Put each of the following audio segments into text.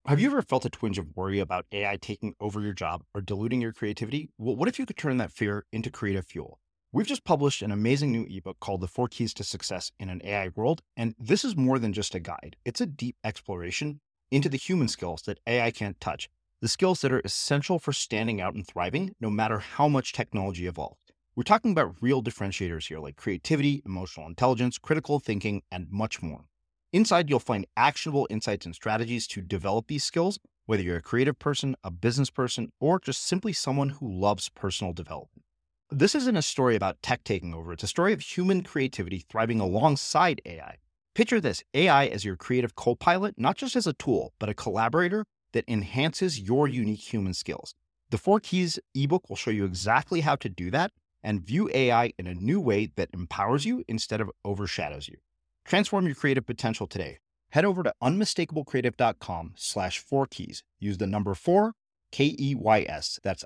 Have you ever felt a twinge of worry about AI taking over your job or diluting your creativity? Well, what if you could turn that fear into creative fuel? We've just published an amazing new ebook called The Four Keys to Success in an AI World, and this is more than just a guide. It's a deep exploration into the human skills that AI can't touch, the skills that are essential for standing out and thriving, no matter how much technology evolves. We're talking about real differentiators here, like creativity, emotional intelligence, critical thinking, and much more. Inside, you'll find actionable insights and strategies to develop these skills, whether you're a creative person, a business person, or just simply someone who loves personal development. This isn't a story about tech taking over. It's a story of human creativity thriving alongside AI. Picture this, AI as your creative co-pilot, not just as a tool, but a collaborator that enhances your unique human skills. The Four Keys ebook will show you exactly how to do that and view AI in a new way that empowers you instead of overshadows you. Transform your creative potential today. Head over to unmistakablecreative.com/4keys. Use the number 4, KEYS. That's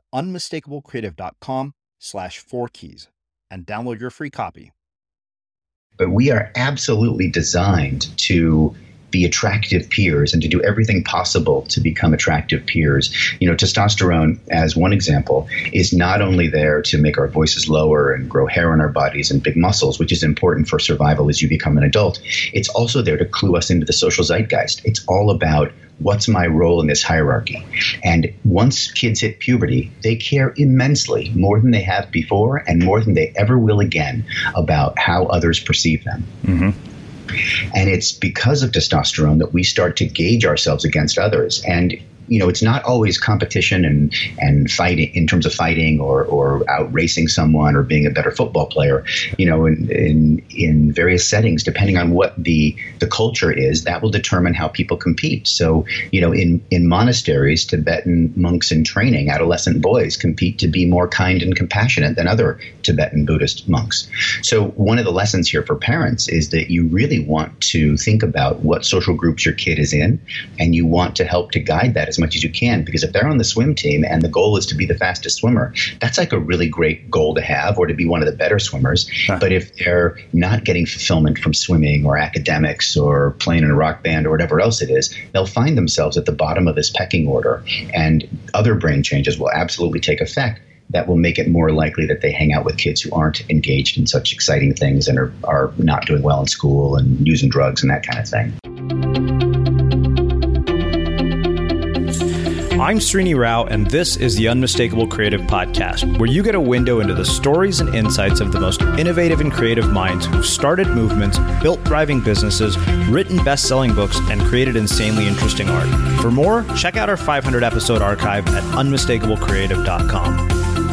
unmistakablecreative.com/4keys and download your free copy. But we are absolutely designed to be attractive peers and to do everything possible to become attractive peers. Testosterone, as one example, is not only there to make our voices lower and grow hair on our bodies and big muscles, which is important for survival as you become an adult. It's also there to clue us into the social zeitgeist. It's all about what's my role in this hierarchy. And once kids hit puberty, they care immensely, more than they have before and more than they ever will again, about how others perceive them. Mm-hmm. And it's because of testosterone that we start to gauge ourselves against others. And it's not always competition and fighting in terms of fighting or out racing someone or being a better football player. In various settings, depending on what the culture is, that will determine how people compete. So, in monasteries, Tibetan monks in training, adolescent boys compete to be more kind and compassionate than other Tibetan Buddhist monks. So one of the lessons here for parents is that you really want to think about what social groups your kid is in, and you want to help to guide that as much as you can, because if they're on the swim team and the goal is to be the fastest swimmer, that's like a really great goal to have, or to be one of the better swimmers. Huh. But if they're not getting fulfillment from swimming or academics or playing in a rock band or whatever else it is, they'll find themselves at the bottom of this pecking order, and other brain changes will absolutely take effect that will make it more likely that they hang out with kids who aren't engaged in such exciting things and are not doing well in school and using drugs and that kind of thing. I'm Srini Rao, and this is the Unmistakable Creative Podcast, where you get a window into the stories and insights of the most innovative and creative minds who've started movements, built thriving businesses, written best-selling books, and created insanely interesting art. For more, check out our 500-episode archive at unmistakablecreative.com.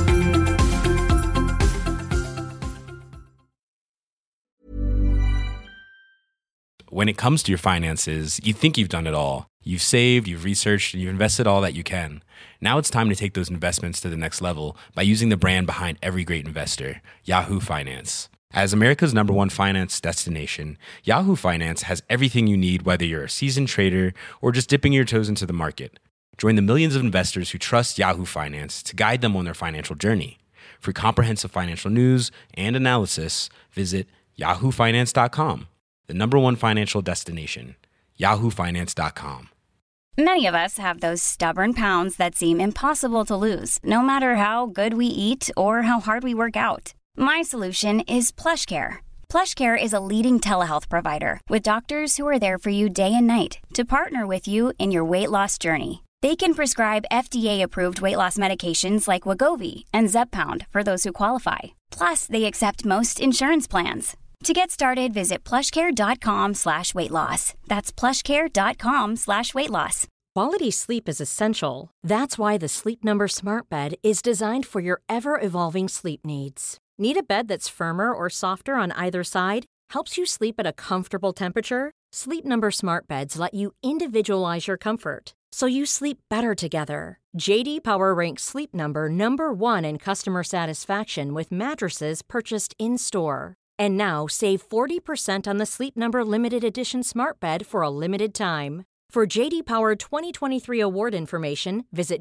When it comes to your finances, you think you've done it all. You've saved, you've researched, and you've invested all that you can. Now it's time to take those investments to the next level by using the brand behind every great investor, Yahoo Finance. As America's #1 finance destination, Yahoo Finance has everything you need, whether you're a seasoned trader or just dipping your toes into the market. Join the millions of investors who trust Yahoo Finance to guide them on their financial journey. For comprehensive financial news and analysis, visit yahoofinance.com, the #1 financial destination, yahoofinance.com. Many of us have those stubborn pounds that seem impossible to lose, no matter how good we eat or how hard we work out. My solution is PlushCare. PlushCare is a leading telehealth provider with doctors who are there for you day and night to partner with you in your weight loss journey. They can prescribe FDA-approved weight loss medications like Wegovy and Zepbound for those who qualify. Plus, they accept most insurance plans. To get started, visit plushcare.com/weightloss. That's plushcare.com/weightloss. Quality sleep is essential. That's why the Sleep Number Smart Bed is designed for your ever-evolving sleep needs. Need a bed that's firmer or softer on either side? Helps you sleep at a comfortable temperature? Sleep Number Smart Beds let you individualize your comfort, so you sleep better together. J.D. Power ranks Sleep Number #1 in customer satisfaction with mattresses purchased in-store. And now, save 40% on the Sleep Number Limited Edition Smart Bed for a limited time. For J.D. Power 2023 award information, visit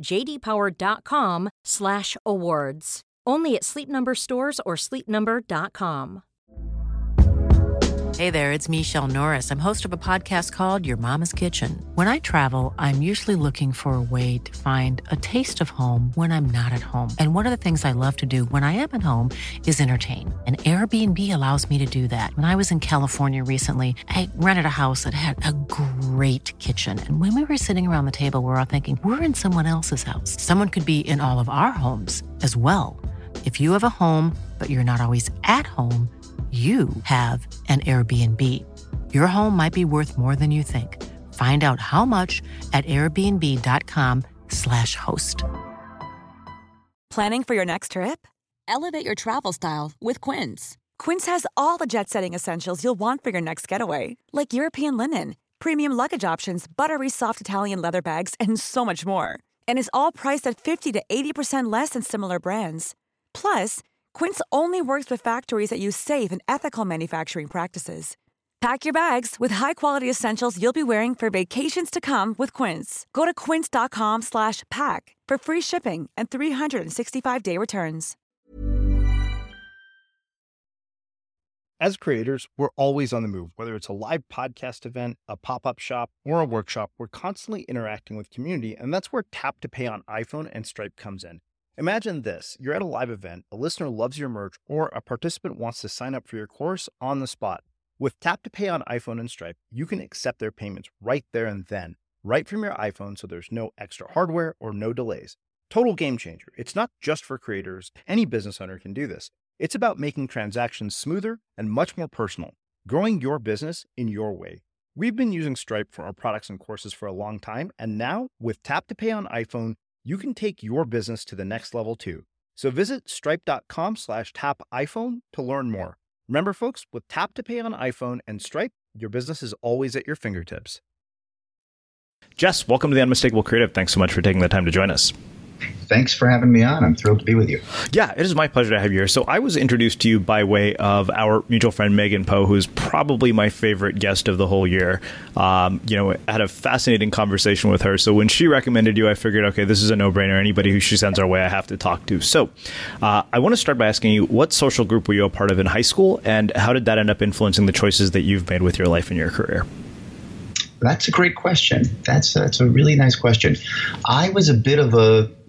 jdpower.com/awards. Only at Sleep Number stores or sleepnumber.com. Hey there, it's Michelle Norris. I'm host of a podcast called Your Mama's Kitchen. When I travel, I'm usually looking for a way to find a taste of home when I'm not at home. And one of the things I love to do when I am at home is entertain. And Airbnb allows me to do that. When I was in California recently, I rented a house that had a great kitchen. And when we were sitting around the table, we were all thinking, we're in someone else's house. Someone could be in all of our homes as well. If you have a home, but you're not always at home, you have an Airbnb. Your home might be worth more than you think. Find out how much at airbnb.com/host. Planning for your next trip? Elevate your travel style with Quince. Quince has all the jet-setting essentials you'll want for your next getaway, like European linen, premium luggage options, buttery soft Italian leather bags, and so much more. And is all priced at 50 to 80% less than similar brands. Plus, Quince only works with factories that use safe and ethical manufacturing practices. Pack your bags with high-quality essentials you'll be wearing for vacations to come with Quince. Go to quince.com/pack for free shipping and 365-day returns. As creators, we're always on the move. Whether it's a live podcast event, a pop-up shop, or a workshop, we're constantly interacting with community, and that's where Tap to Pay on iPhone and Stripe comes in. Imagine this. You're at a live event, a listener loves your merch, or a participant wants to sign up for your course on the spot. With Tap to Pay on iPhone and Stripe, you can accept their payments right there and then, right from your iPhone, so there's no extra hardware or no delays. Total game changer. It's not just for creators. Any business owner can do this. It's about making transactions smoother and much more personal, growing your business in your way. We've been using Stripe for our products and courses for a long time, and now with Tap to Pay on iPhone, you can take your business to the next level too. So visit stripe.com/tapiphone to learn more. Remember, folks, with Tap to Pay on iPhone and Stripe, your business is always at your fingertips. Jess, welcome to the Unmistakable Creative. Thanks so much for taking the time to join us. Thanks for having me on. I'm thrilled to be with you. Yeah, it is my pleasure to have you here. So I was introduced to you by way of our mutual friend, Megan Poe, who's probably my favorite guest of the whole year. I had a fascinating conversation with her. So when she recommended you, I figured, okay, this is a no-brainer. Anybody who she sends our way, I have to talk to. So I want to start by asking you, what social group were you a part of in high school, and how did that end up influencing the choices that you've made with your life and your career? That's a great question. That's a really nice question. I was a bit of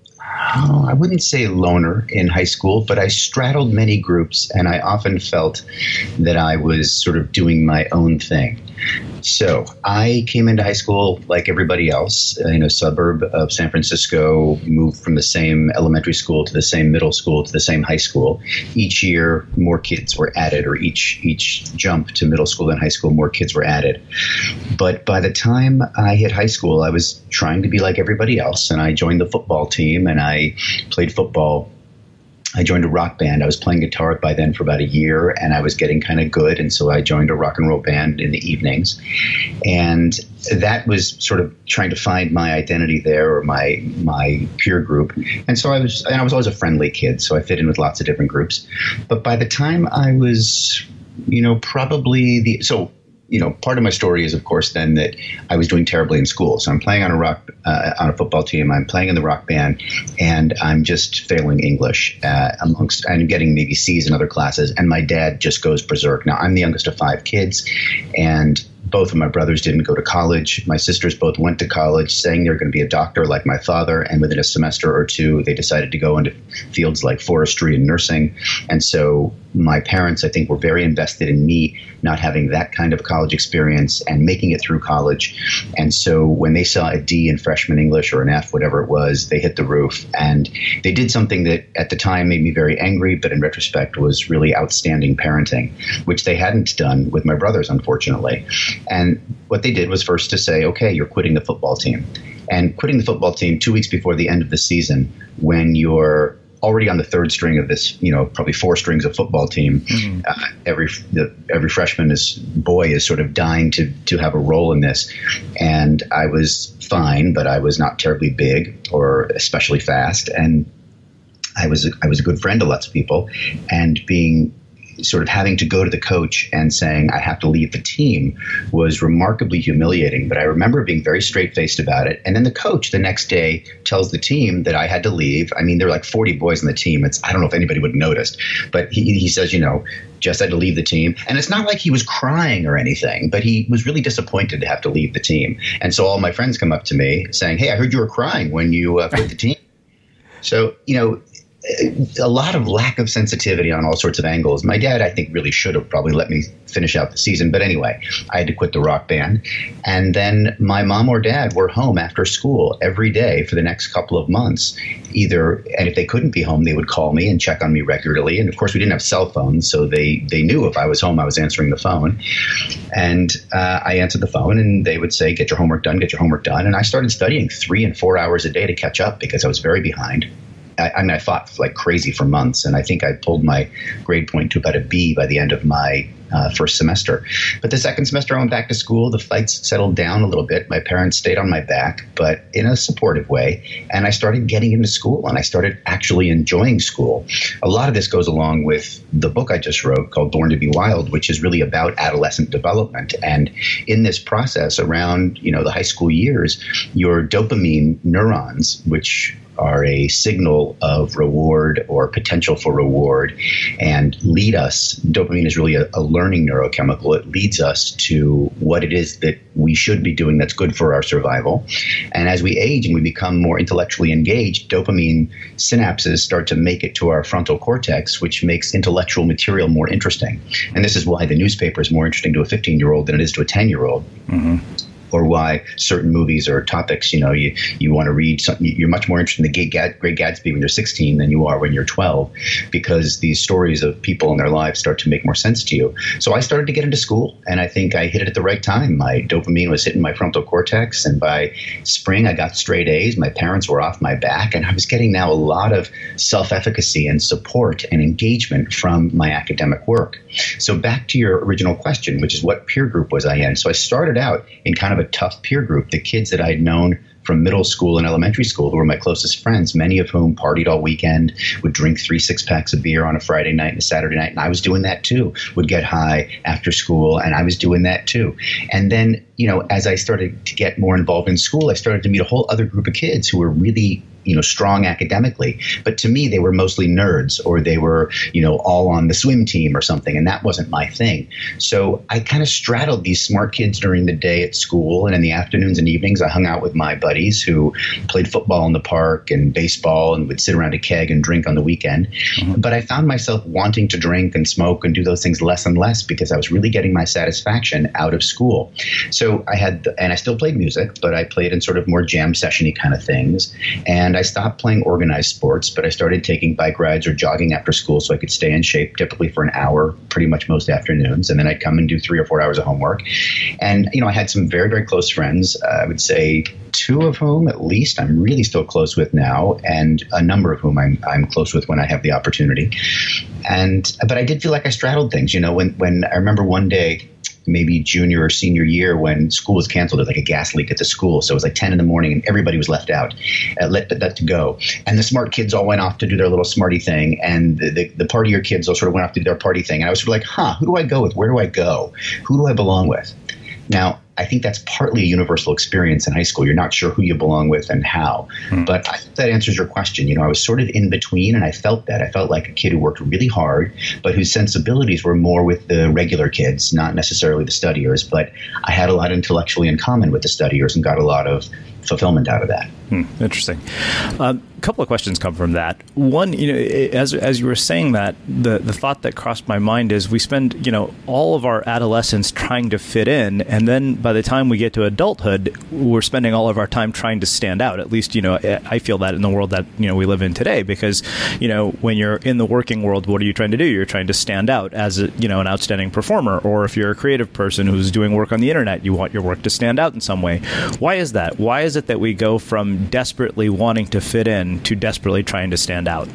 I wouldn't say loner in high school, but I straddled many groups, and I often felt that I was sort of doing my own thing. So I came into high school like everybody else in a suburb of San Francisco, moved from the same elementary school to the same middle school to the same high school. Each year, more kids were added, or each jump to middle school and high school, more kids were added. But by the time I hit high school, I was trying to be like everybody else, and I joined the football team, and I played football. I joined a rock band. I was playing guitar by then for about a year, and I was getting kind of good. And so I joined a rock and roll band in the evenings. And that was sort of trying to find my identity there, or my peer group. And so I was always a friendly kid, so I fit in with lots of different groups. But by the time I was, part of my story is, of course, then that I was doing terribly in school. So I'm playing on a football team. I'm playing in the rock band, and I'm just failing English I'm getting maybe C's in other classes. And my dad just goes berserk. Now, I'm the youngest of 5 kids, and both of my brothers didn't go to college. My sisters both went to college, saying they were going to be a doctor like my father. And within a semester or two, they decided to go into fields like forestry and nursing. And so my parents, I think, were very invested in me not having that kind of college experience and making it through college. And so when they saw a D in freshman English, or an F, whatever it was, they hit the roof. And they did something that at the time made me very angry, but in retrospect was really outstanding parenting, which they hadn't done with my brothers, unfortunately. And what they did was first to say, okay, you're quitting the football team. And quitting the football team 2 weeks before the end of the season, when you're already on the third string of this, probably 4 strings of football team. Mm-hmm. Every freshman boy is sort of dying to have a role in this. And I was fine, but I was not terribly big or especially fast. And I was a good friend to lots of people. And being sort of having to go to the coach and saying, I have to leave the team was remarkably humiliating. But I remember being very straight-faced about it. And then the coach the next day tells the team that I had to leave. I mean, there were like 40 boys on the team. I don't know if anybody would have noticed, but he says, Jess had to leave the team. And it's not like he was crying or anything, but he was really disappointed to have to leave the team. And so all my friends come up to me saying, hey, I heard you were crying when you quit the team. So, a lot of lack of sensitivity on all sorts of angles. My dad, I think, really should have probably let me finish out the season. But anyway, I had to quit the rock band. And then my mom or dad were home after school every day for the next couple of months. And if they couldn't be home, they would call me and check on me regularly. And of course, we didn't have cell phones, so they knew if I was home, I was answering the phone. And I answered the phone, and they would say, get your homework done, get your homework done. And I started studying 3 and 4 hours a day to catch up because I was very behind. I fought like crazy for months, and I think I pulled my grade point to about a B by the end of my first semester. But the second semester, I went back to school. The fights settled down a little bit. My parents stayed on my back, but in a supportive way. And I started getting into school, and I started actually enjoying school. A lot of this goes along with the book I just wrote called Born to be Wild, which is really about adolescent development. And in this process around, the high school years, your dopamine neurons, which are a signal of reward or potential for reward and lead us. Dopamine is really a learning neurochemical. It leads us to what it is that we should be doing that's good for our survival. And as we age and we become more intellectually engaged, dopamine synapses start to make it to our frontal cortex, which makes intellectual material more interesting. And this is why the newspaper is more interesting to a 15-year-old than it is to a 10-year-old. Mm-hmm. Or why certain movies or topics, you want to read something. You're much more interested in the Great Gatsby when you're 16 than you are when you're 12, because these stories of people in their lives start to make more sense to you. So I started to get into school, and I think I hit it at the right time. My dopamine was hitting my frontal cortex, and by spring I got straight A's. My parents were off my back, and I was getting now a lot of self-efficacy and support and engagement from my academic work. So back to your original question, which is what peer group was I in? So I started out in kind of a tough peer group. The kids that I'd known from middle school and elementary school who were my closest friends, many of whom partied all weekend, would drink 3 6-packs of beer on a Friday night and a Saturday night. And I was doing that too, would get high after school. And I was doing that too. And then, as I started to get more involved in school, I started to meet a whole other group of kids who were really strong academically. But to me, they were mostly nerds, or they were, all on the swim team or something. And that wasn't my thing. So I kind of straddled these smart kids during the day at school. And in the afternoons and evenings, I hung out with my buddies who played football in the park and baseball and would sit around a keg and drink on the weekend. Mm-hmm. But I found myself wanting to drink and smoke and do those things less and less because I was really getting my satisfaction out of school. So I still played music, but I played in sort of more jam session-y kind of things. And I stopped playing organized sports, but I started taking bike rides or jogging after school so I could stay in shape, typically for an hour, pretty much most afternoons. And then I'd come and do 3 or 4 hours of homework. And, I had some very, very close friends. I would say 2 of whom, at least, I'm really still close with now, and a number of whom I'm close with when I have the opportunity. But I did feel like I straddled things. When I remember one day, maybe junior or senior year, when school was canceled, there was like a gas leak at the school. So it was like 10 in the morning and everybody was left out, let to go. And the smart kids all went off to do their little smarty thing. And the partier kids all sort of went off to do their party thing. And I was sort of like, who do I go with? Where do I go? Who do I belong with? Now, I think that's partly a universal experience in high school. You're not sure who you belong with and how. But I think that answers your question. I was sort of in between, and I felt that. I felt like a kid who worked really hard, but whose sensibilities were more with the regular kids, not necessarily the studiers. But I had a lot intellectually in common with the studiers and got a lot of fulfillment out of that. Interesting. A couple of questions come from that. One, as you were saying that, the thought that crossed my mind is we spend, all of our adolescence trying to fit in, and then by the time we get to adulthood, we're spending all of our time trying to stand out. At least, I feel that in the world that, we live in today, because, when you're in the working world, what are you trying to do? You're trying to stand out as an outstanding performer. Or if you're a creative person who's doing work on the internet, you want your work to stand out in some way. Why is that? Why is it that we go from desperately wanting to fit in to desperately trying to stand out?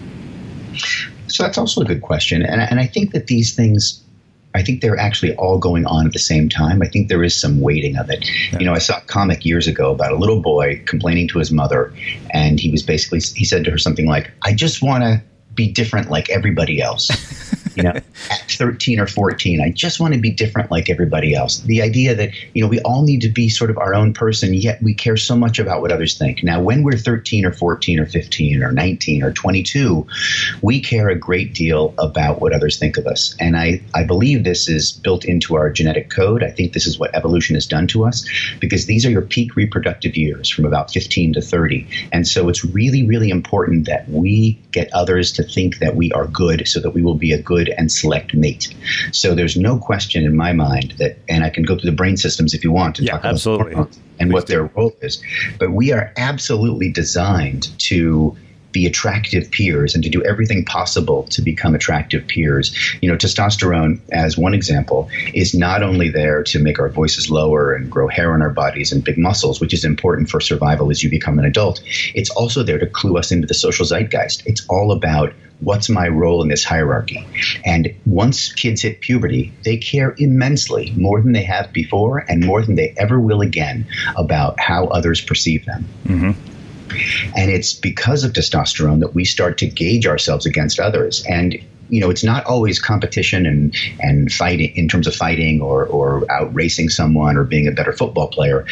So that's also a good question. And I think that these things, I think they're actually all going on at the same time. I think there is some weighting of it. Yeah. I saw a comic years ago about a little boy complaining to his mother, and he said to her something like, I just want to be different like everybody else. At 13 or 14, I just want to be different like everybody else. The idea that, we all need to be sort of our own person, yet we care so much about what others think. Now, when we're 13 or 14 or 15 or 19 or 22, we care a great deal about what others think of us. And I believe this is built into our genetic code. I think this is what evolution has done to us, because these are your peak reproductive years from about 15 to 30. And so it's really, really important that we get others to think that we are good so that we will be a good and select mate. So there's no question in my mind that, and I can go through the brain systems if you want to talk about hormones and what their role is, but we are absolutely designed to be attractive peers and to do everything possible to become attractive peers. Testosterone, as one example, is not only there to make our voices lower and grow hair on our bodies and big muscles, which is important for survival as you become an adult. It's also there to clue us into the social zeitgeist. It's all about what's my role in this hierarchy. And once kids hit puberty, they care immensely, more than they have before and more than they ever will again, about how others perceive them. Mm-hmm. And it's because of testosterone that we start to gauge ourselves against others. And it's not always competition and fighting in terms of fighting or out racing someone or being a better football player.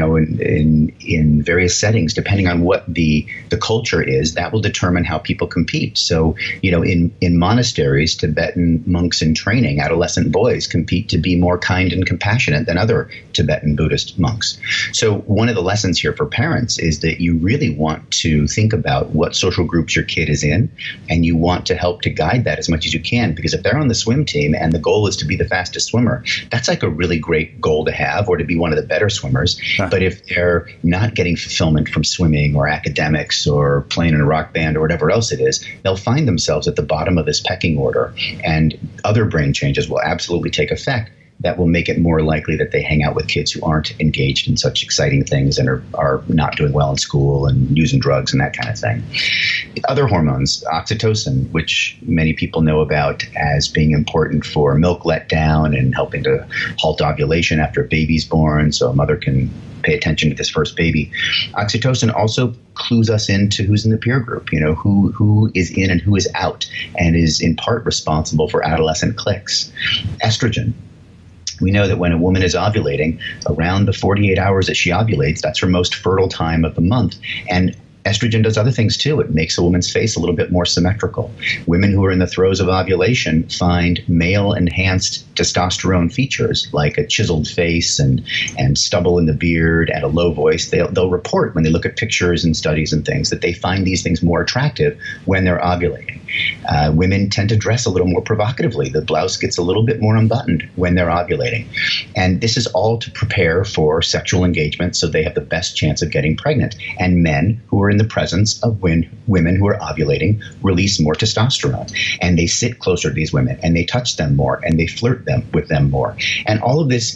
In various settings, depending on what the culture is, that will determine how people compete. So, in monasteries, Tibetan monks in training, adolescent boys compete to be more kind and compassionate than other Tibetan Buddhist monks. So one of the lessons here for parents is that you really want to think about what social groups your kid is in, and you want to help to guide that as much as you can, because if they're on the swim team and the goal is to be the fastest swimmer, that's like a really great goal to have, or to be one of the better swimmers. But if they're not getting fulfillment from swimming or academics or playing in a rock band or whatever else it is, they'll find themselves at the bottom of this pecking order, and other brain changes will absolutely take effect that will make it more likely that they hang out with kids who aren't engaged in such exciting things and are not doing well in school and using drugs and that kind of thing. Other hormones, oxytocin, which many people know about as being important for milk letdown and helping to halt ovulation after a baby's born so a mother can pay attention to this first baby. Oxytocin also clues us into who's in the peer group, who is in and who is out, and is in part responsible for adolescent cliques. Estrogen. We know that when a woman is ovulating, around the 48 hours that she ovulates, that's her most fertile time of the month. And estrogen does other things too. It makes a woman's face a little bit more symmetrical. Women who are in the throes of ovulation find male-enhanced testosterone features like a chiseled face and stubble in the beard and a low voice. They'll report when they look at pictures and studies and things that they find these things more attractive when they're ovulating. Women tend to dress a little more provocatively. The blouse gets a little bit more unbuttoned when they're ovulating. And this is all to prepare for sexual engagement so they have the best chance of getting pregnant. And men who are in the presence of women who are ovulating release more testosterone. And they sit closer to these women and they touch them more and they flirt with them more. And all of this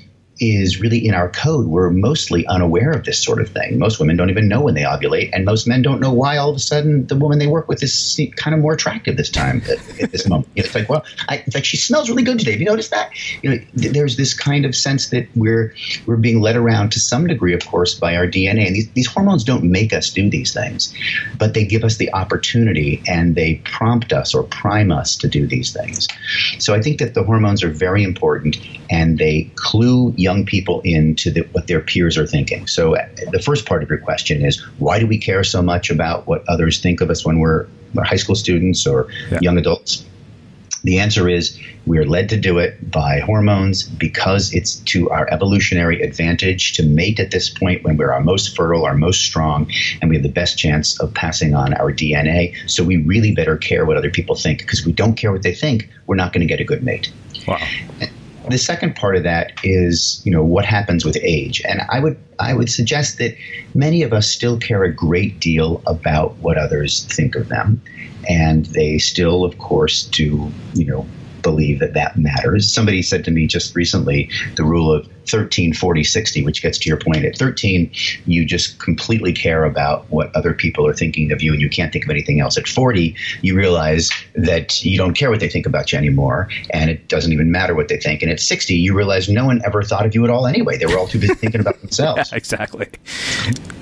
is really in our code. We're mostly unaware of this sort of thing. Most women don't even know when they ovulate, and most men don't know why all of a sudden the woman they work with is kind of more attractive this time at this moment. It's like, well, it's like she smells really good today. Have you noticed that? There's this kind of sense that we're being led around to some degree, of course, by our DNA. And these hormones don't make us do these things, but they give us the opportunity and they prompt us or prime us to do these things. So I think that the hormones are very important, and they clue young people into what their peers are thinking. So the first part of your question is, why do we care so much about what others think of us when we're high school students or young adults? The answer is we are led to do it by hormones because it's to our evolutionary advantage to mate at this point when we're our most fertile, our most strong, and we have the best chance of passing on our DNA. So we really better care what other people think, because if we don't care what they think, we're not going to get a good mate. Wow. The second part of that is, what happens with age. And I would suggest that many of us still care a great deal about what others think of them. And they still, of course, do, believe that matters. Somebody said to me just recently the rule of 13, 40, 60, which gets to your point. At 13, you just completely care about what other people are thinking of you, and you can't think of anything else. At 40, you realize that you don't care what they think about you anymore, and it doesn't even matter what they think. And at 60, you realize no one ever thought of you at all anyway. They were all too busy thinking about themselves. Yeah, exactly.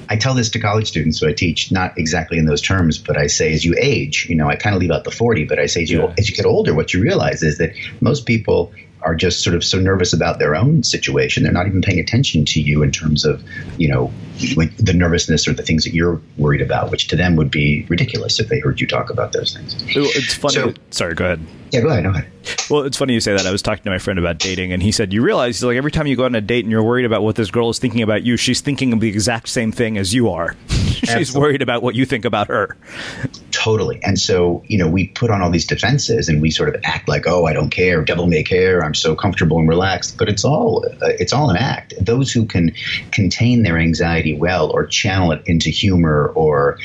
I tell this to college students who I teach, not exactly in those terms, but I say as you age, I kind of leave out the 40, but I say as you get older, what you realize is that most people are just sort of so nervous about their own situation. They're not even paying attention to you in terms of, the nervousness or the things that you're worried about, which to them would be ridiculous if they heard you talk about those things. It's funny. Sorry, go ahead. Yeah, go ahead. Well, it's funny you say that. I was talking to my friend about dating, and he said, you realize, like, every time you go on a date and you're worried about what this girl is thinking about you, she's thinking of the exact same thing as you are. She's worried about what you think about her. Totally. And so, we put on all these defenses and we sort of act like, oh, I don't care, devil may care, I'm so comfortable and relaxed. But it's all an act. Those who can contain their anxiety well or channel it into humor or,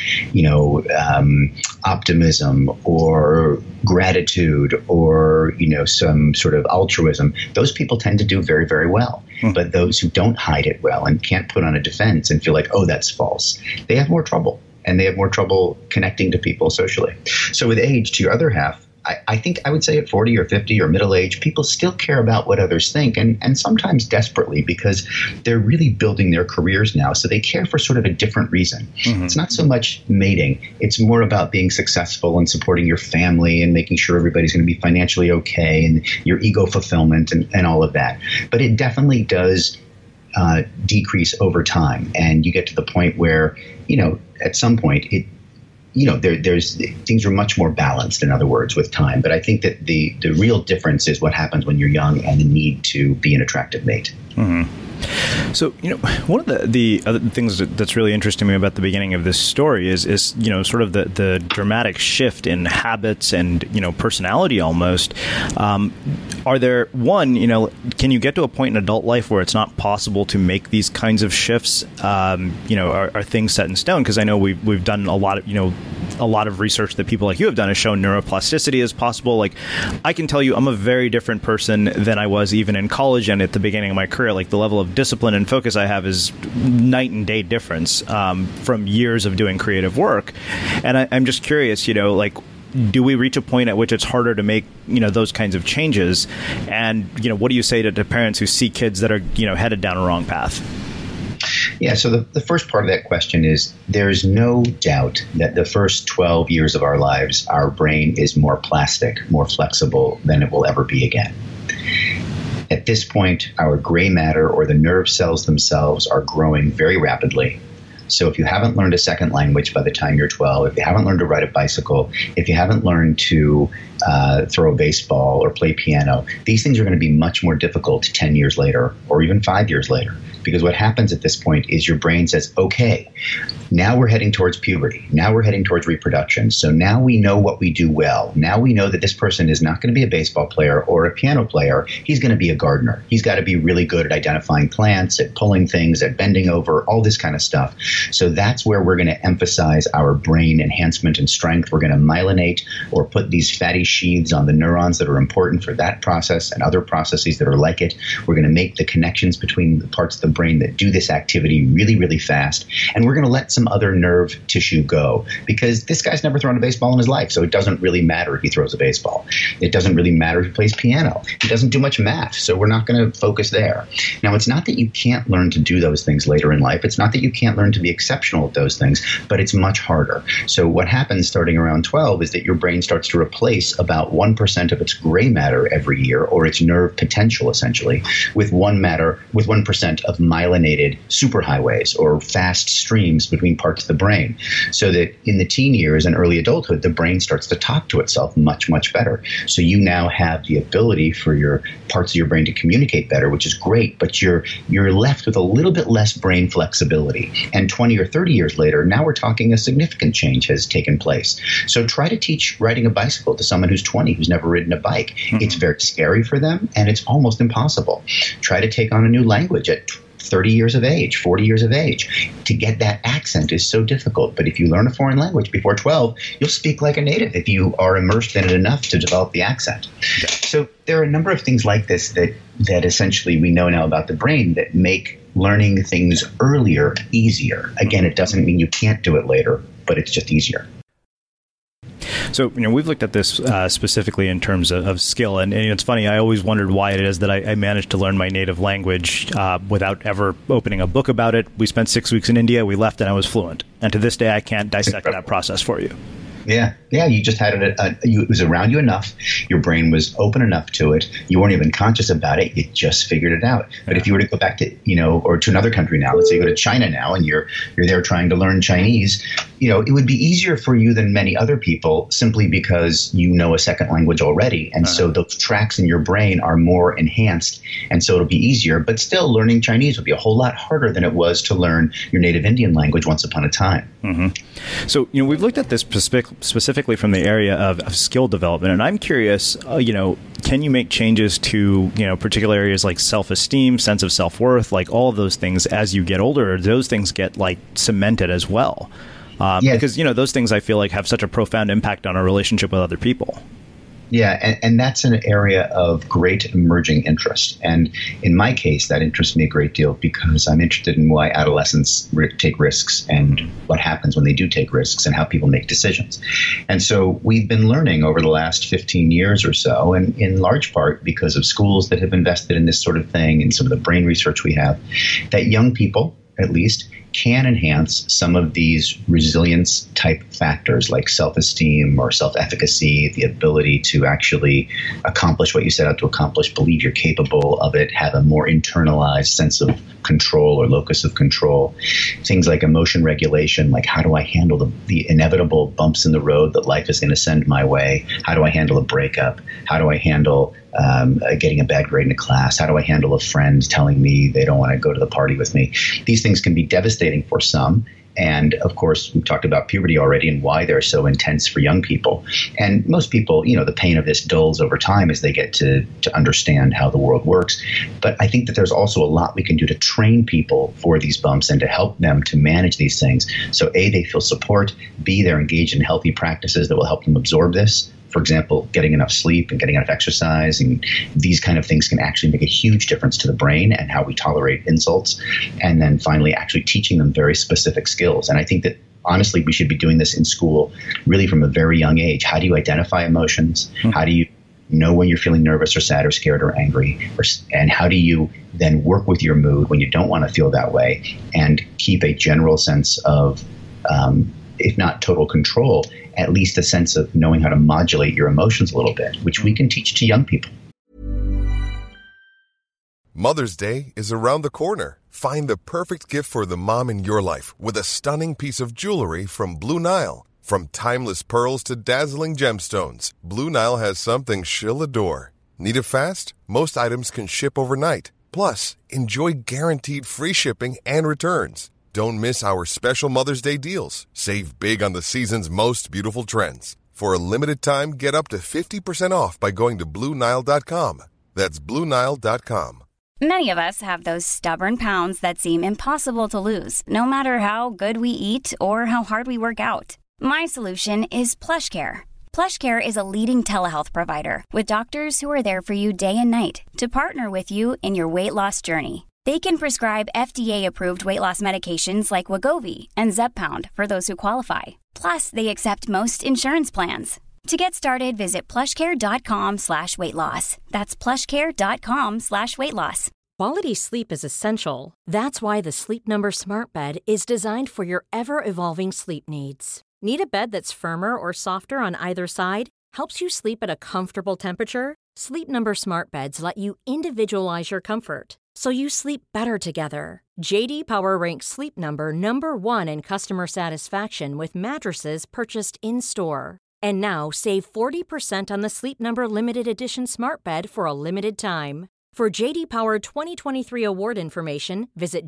optimism or gratitude or, some sort of altruism, those people tend to do very, very well. But those who don't hide it well and can't put on a defense and feel like, oh, that's false, they have more trouble. And they have more trouble connecting to people socially. So with age, to your other half, I think I would say at 40 or 50 or middle age, people still care about what others think, and sometimes desperately, because they're really building their careers now. So they care for sort of a different reason. Mm-hmm. It's not so much mating. It's more about being successful and supporting your family and making sure everybody's going to be financially okay and your ego fulfillment and all of that. But it definitely does decrease over time. And you get to the point where, at some point there's things are much more balanced, in other words, with time. But I think that the real difference is what happens when you're young and the need to be an attractive mate. Mm-hmm. So, one of the other things that's really interesting to me about the beginning of this story is sort of the dramatic shift in habits and, personality almost. Are there, can you get to a point in adult life where it's not possible to make these kinds of shifts? Are things set in stone? Because I know we've done a lot of research that people like you have done has shown neuroplasticity is possible. Like, I can tell you I'm a very different person than I was even in college and at the beginning of my career. Like, the level of discipline and focus I have is night and day difference from years of doing creative work. And I'm just curious, do we reach a point at which it's harder to make, those kinds of changes? And, what do you say to parents who see kids that are, headed down a wrong path? Yeah, so the first part of that question is there's no doubt that the first 12 years of our lives, our brain is more plastic, more flexible than it will ever be again. At this point, our gray matter or the nerve cells themselves are growing very rapidly. So if you haven't learned a second language by the time you're 12, if you haven't learned to ride a bicycle, if you haven't learned to throw a baseball or play piano, these things are going to be much more difficult 10 years later or even 5 years later. Because what happens at this point is your brain says, okay, now we're heading towards puberty. Now we're heading towards reproduction. So now we know what we do well. Now we know that this person is not going to be a baseball player or a piano player. He's going to be a gardener. He's got to be really good at identifying plants, at pulling things, at bending over, all this kind of stuff. So that's where we're going to emphasize our brain enhancement and strength. We're going to myelinate or put these fatty sheaths on the neurons that are important for that process and other processes that are like it. We're going to make the connections between the parts of the brain that do this activity really, really fast. And we're going to let some other nerve tissue go because this guy's never thrown a baseball in his life. So it doesn't really matter if he throws a baseball. It doesn't really matter if he plays piano. He doesn't do much math. So we're not going to focus there. Now, it's not that you can't learn to do those things later in life. It's not that you can't learn to be exceptional at those things, but it's much harder. So what happens starting around 12 is that your brain starts to replace about 1% of its gray matter every year, or its nerve potential essentially, with 1% of myelinated superhighways or fast streams between parts of the brain. So that in the teen years and early adulthood, the brain starts to talk to itself much, much better. So you now have the ability for your parts of your brain to communicate better, which is great, but you're left with a little bit less brain flexibility. And 20 or 30 years later, now we're talking a significant change has taken place. So try to teach riding a bicycle to someone who's 20 who's never ridden a bike. Mm-hmm. It's very scary for them, and it's almost impossible. Try to take on a new language at 30 years of age, 40 years of age. To get that accent is so difficult. But if you learn a foreign language before 12, you'll speak like a native if you are immersed in it enough to develop the accent. Yeah. So there are a number of things like this that essentially we know now about the brain that make learning things earlier easier. Again, it doesn't mean you can't do it later, but it's just easier. So, we've looked at this specifically in terms of skill. And it's funny, I always wondered why it is that I managed to learn my native language without ever opening a book about it. We spent 6 weeks in India. We left and I was fluent. And to this day, I can't dissect that process for you. Yeah. You just had it. It was around you enough. Your brain was open enough to it. You weren't even conscious about it. You just figured it out. But if you were to go back to, or to another country now, let's say you go to China now and you're there trying to learn Chinese, it would be easier for you than many other people simply because you know a second language already. And so those tracks in your brain are more enhanced. And so it'll be easier. But still, learning Chinese would be a whole lot harder than it was to learn your native Indian language once upon a time. Mm-hmm. So, we've looked at this specifically from the area of skill development. And I'm curious, can you make changes to, particular areas like self-esteem, sense of self-worth, like all of those things as you get older, or do those things get cemented as well? Because, those things I feel like have such a profound impact on our relationship with other people. Yeah, and that's an area of great emerging interest. And in my case, that interests me a great deal because I'm interested in why adolescents take risks and what happens when they do take risks and how people make decisions. And so we've been learning over the last 15 years or so, and in large part because of schools that have invested in this sort of thing and some of the brain research we have, that young people, at least, can enhance some of these resilience type factors like self-esteem or self-efficacy, the ability to actually accomplish what you set out to accomplish, believe you're capable of it, have a more internalized sense of control or locus of control. Things like emotion regulation, like how do I handle the inevitable bumps in the road that life is going to send my way? How do I handle a breakup? How do I handle getting a bad grade in a class? How do I handle a friend telling me they don't want to go to the party with me? These things can be devastating for some. And of course, we've talked about puberty already and why they're so intense for young people. And most people, the pain of this dulls over time as they get to understand how the world works. But I think that there's also a lot we can do to train people for these bumps and to help them to manage these things. So A, they feel support. B, they're engaged in healthy practices that will help them absorb this. For example, getting enough sleep and getting enough exercise, and these kind of things can actually make a huge difference to the brain and how we tolerate insults. And then finally, actually teaching them very specific skills. And I think that honestly, we should be doing this in school really from a very young age. How do you identify emotions? How do you know when you're feeling nervous or sad or scared or angry? And how do you then work with your mood when you don't want to feel that way and keep a general sense of, if not total control, at least a sense of knowing how to modulate your emotions a little bit, which we can teach to young people. Mother's Day is around the corner. Find the perfect gift for the mom in your life with a stunning piece of jewelry from Blue Nile. From timeless pearls to dazzling gemstones, Blue Nile has something she'll adore. Need it fast? Most items can ship overnight. Plus, enjoy guaranteed free shipping and returns. Don't miss our special Mother's Day deals. Save big on the season's most beautiful trends. For a limited time, get up to 50% off by going to BlueNile.com. That's BlueNile.com. Many of us have those stubborn pounds that seem impossible to lose, no matter how good we eat or how hard we work out. My solution is PlushCare. PlushCare is a leading telehealth provider with doctors who are there for you day and night to partner with you in your weight loss journey. They can prescribe FDA-approved weight loss medications like Wegovy and Zepbound for those who qualify. Plus, they accept most insurance plans. To get started, visit plushcare.com/weightloss. That's plushcare.com/weightloss. Quality sleep is essential. That's why the Sleep Number Smart Bed is designed for your ever-evolving sleep needs. Need a bed that's firmer or softer on either side? Helps you sleep at a comfortable temperature? Sleep Number Smart Beds let you individualize your comfort, so you sleep better together. J.D. Power ranks Sleep Number number 1 in customer satisfaction with mattresses purchased in-store. And now, save 40% on the Sleep Number Limited Edition Smart Bed for a limited time. For J.D. Power 2023 award information, visit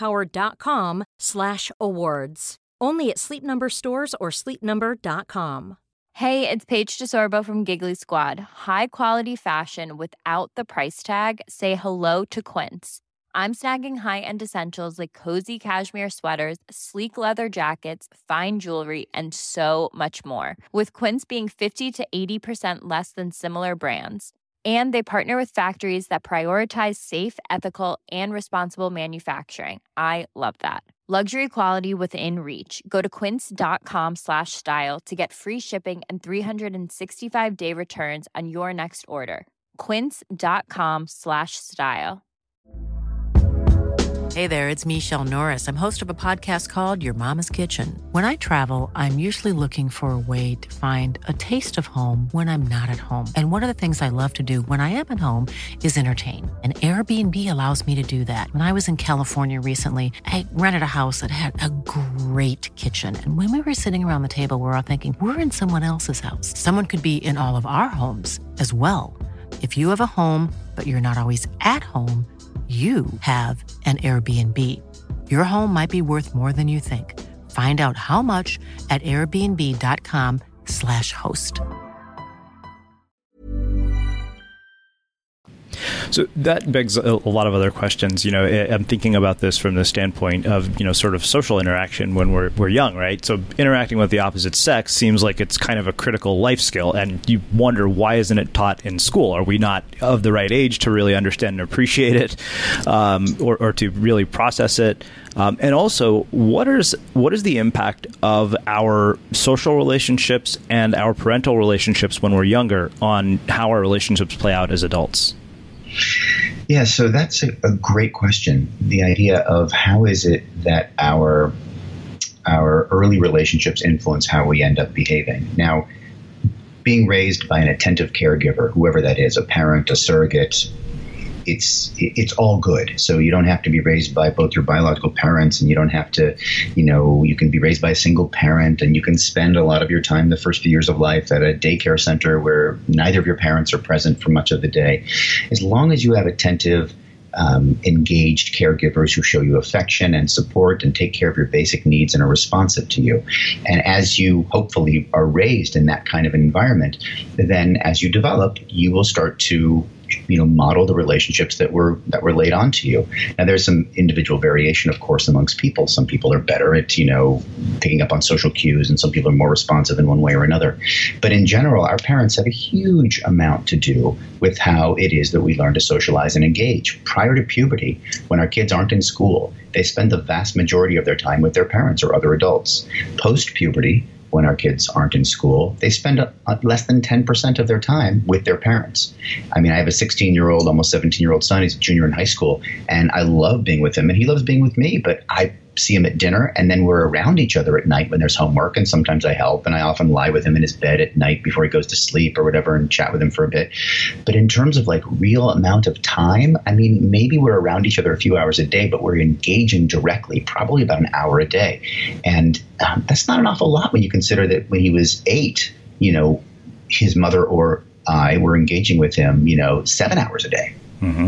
jdpower.com/awards. Only at Sleep Number stores or sleepnumber.com. Hey, it's Paige DeSorbo from Giggly Squad. High quality fashion without the price tag. Say hello to Quince. I'm snagging high-end essentials like cozy cashmere sweaters, sleek leather jackets, fine jewelry, and so much more. With Quince being 50 to 80% less than similar brands. And they partner with factories that prioritize safe, ethical, and responsible manufacturing. I love that. Luxury quality within reach. Go to quince.com/style to get free shipping and 365-day returns on your next order. Quince.com/style. Hey there, it's Michelle Norris. I'm host of a podcast called Your Mama's Kitchen. When I travel, I'm usually looking for a way to find a taste of home when I'm not at home. And one of the things I love to do when I am at home is entertain. And Airbnb allows me to do that. When I was in California recently, I rented a house that had a great kitchen. And when we were sitting around the table, we were all thinking, we're in someone else's house. Someone could be in all of our homes as well. If you have a home, but you're not always at home, you have an Airbnb. Your home might be worth more than you think. Find out how much at airbnb.com/host. So that begs a lot of other questions. You know, I'm thinking about this from the standpoint of, you know, sort of social interaction when we're young, right? So interacting with the opposite sex seems like it's kind of a critical life skill. And you wonder, why isn't it taught in school? Are we not of the right age to really understand and appreciate it, or to really process it? And also, what is the impact of our social relationships and our parental relationships when we're younger on how our relationships play out as adults? Yeah, so that's a great question. The idea of how is it that our early relationships influence how we end up behaving. Now, being raised by an attentive caregiver, whoever that is, a parent, a surrogate, it's all good. So you don't have to be raised by both your biological parents, and you don't have to, you can be raised by a single parent, and you can spend a lot of your time the first few years of life at a daycare center where neither of your parents are present for much of the day. As long as you have attentive, engaged caregivers who show you affection and support and take care of your basic needs and are responsive to you. And as you hopefully are raised in that kind of environment, then as you develop, you will start to model the relationships that were laid onto you. Now, there's some individual variation, of course, amongst people. Some people are better at, picking up on social cues, and some people are more responsive in one way or another. But in general, our parents have a huge amount to do with how it is that we learn to socialize and engage. Prior to puberty, when our kids aren't in school, they spend the vast majority of their time with their parents or other adults. Post-puberty, when our kids aren't in school, they spend less than 10% of their time with their parents. I mean, I have a 16-year-old, almost 17-year-old son. He's a junior in high school, and I love being with him, and he loves being with me, but I see him at dinner, and then we're around each other at night when there's homework, and sometimes I help, and I often lie with him in his bed at night before he goes to sleep or whatever and chat with him for a bit. But in terms of real amount of time, I mean, maybe we're around each other a few hours a day, but we're engaging directly probably about an hour a day. And that's not an awful lot when you consider that when he was 8, his mother or I were engaging with him, 7 hours a day. Mm-hmm.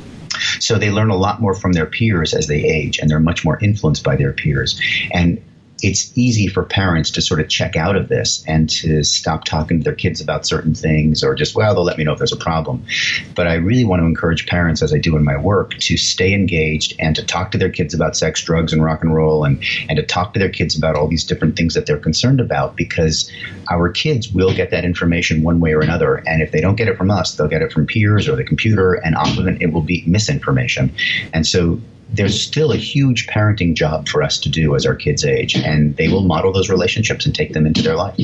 So they learn a lot more from their peers as they age, and they're much more influenced by their peers. And it's easy for parents to sort of check out of this and to stop talking to their kids about certain things, or just, they'll let me know if there's a problem. But I really want to encourage parents, as I do in my work, to stay engaged and to talk to their kids about sex, drugs, and rock and roll, and to talk to their kids about all these different things that they're concerned about, because our kids will get that information one way or another. And if they don't get it from us, they'll get it from peers or the computer, and often it will be misinformation. And so there's still a huge parenting job for us to do as our kids age, and they will model those relationships and take them into their life.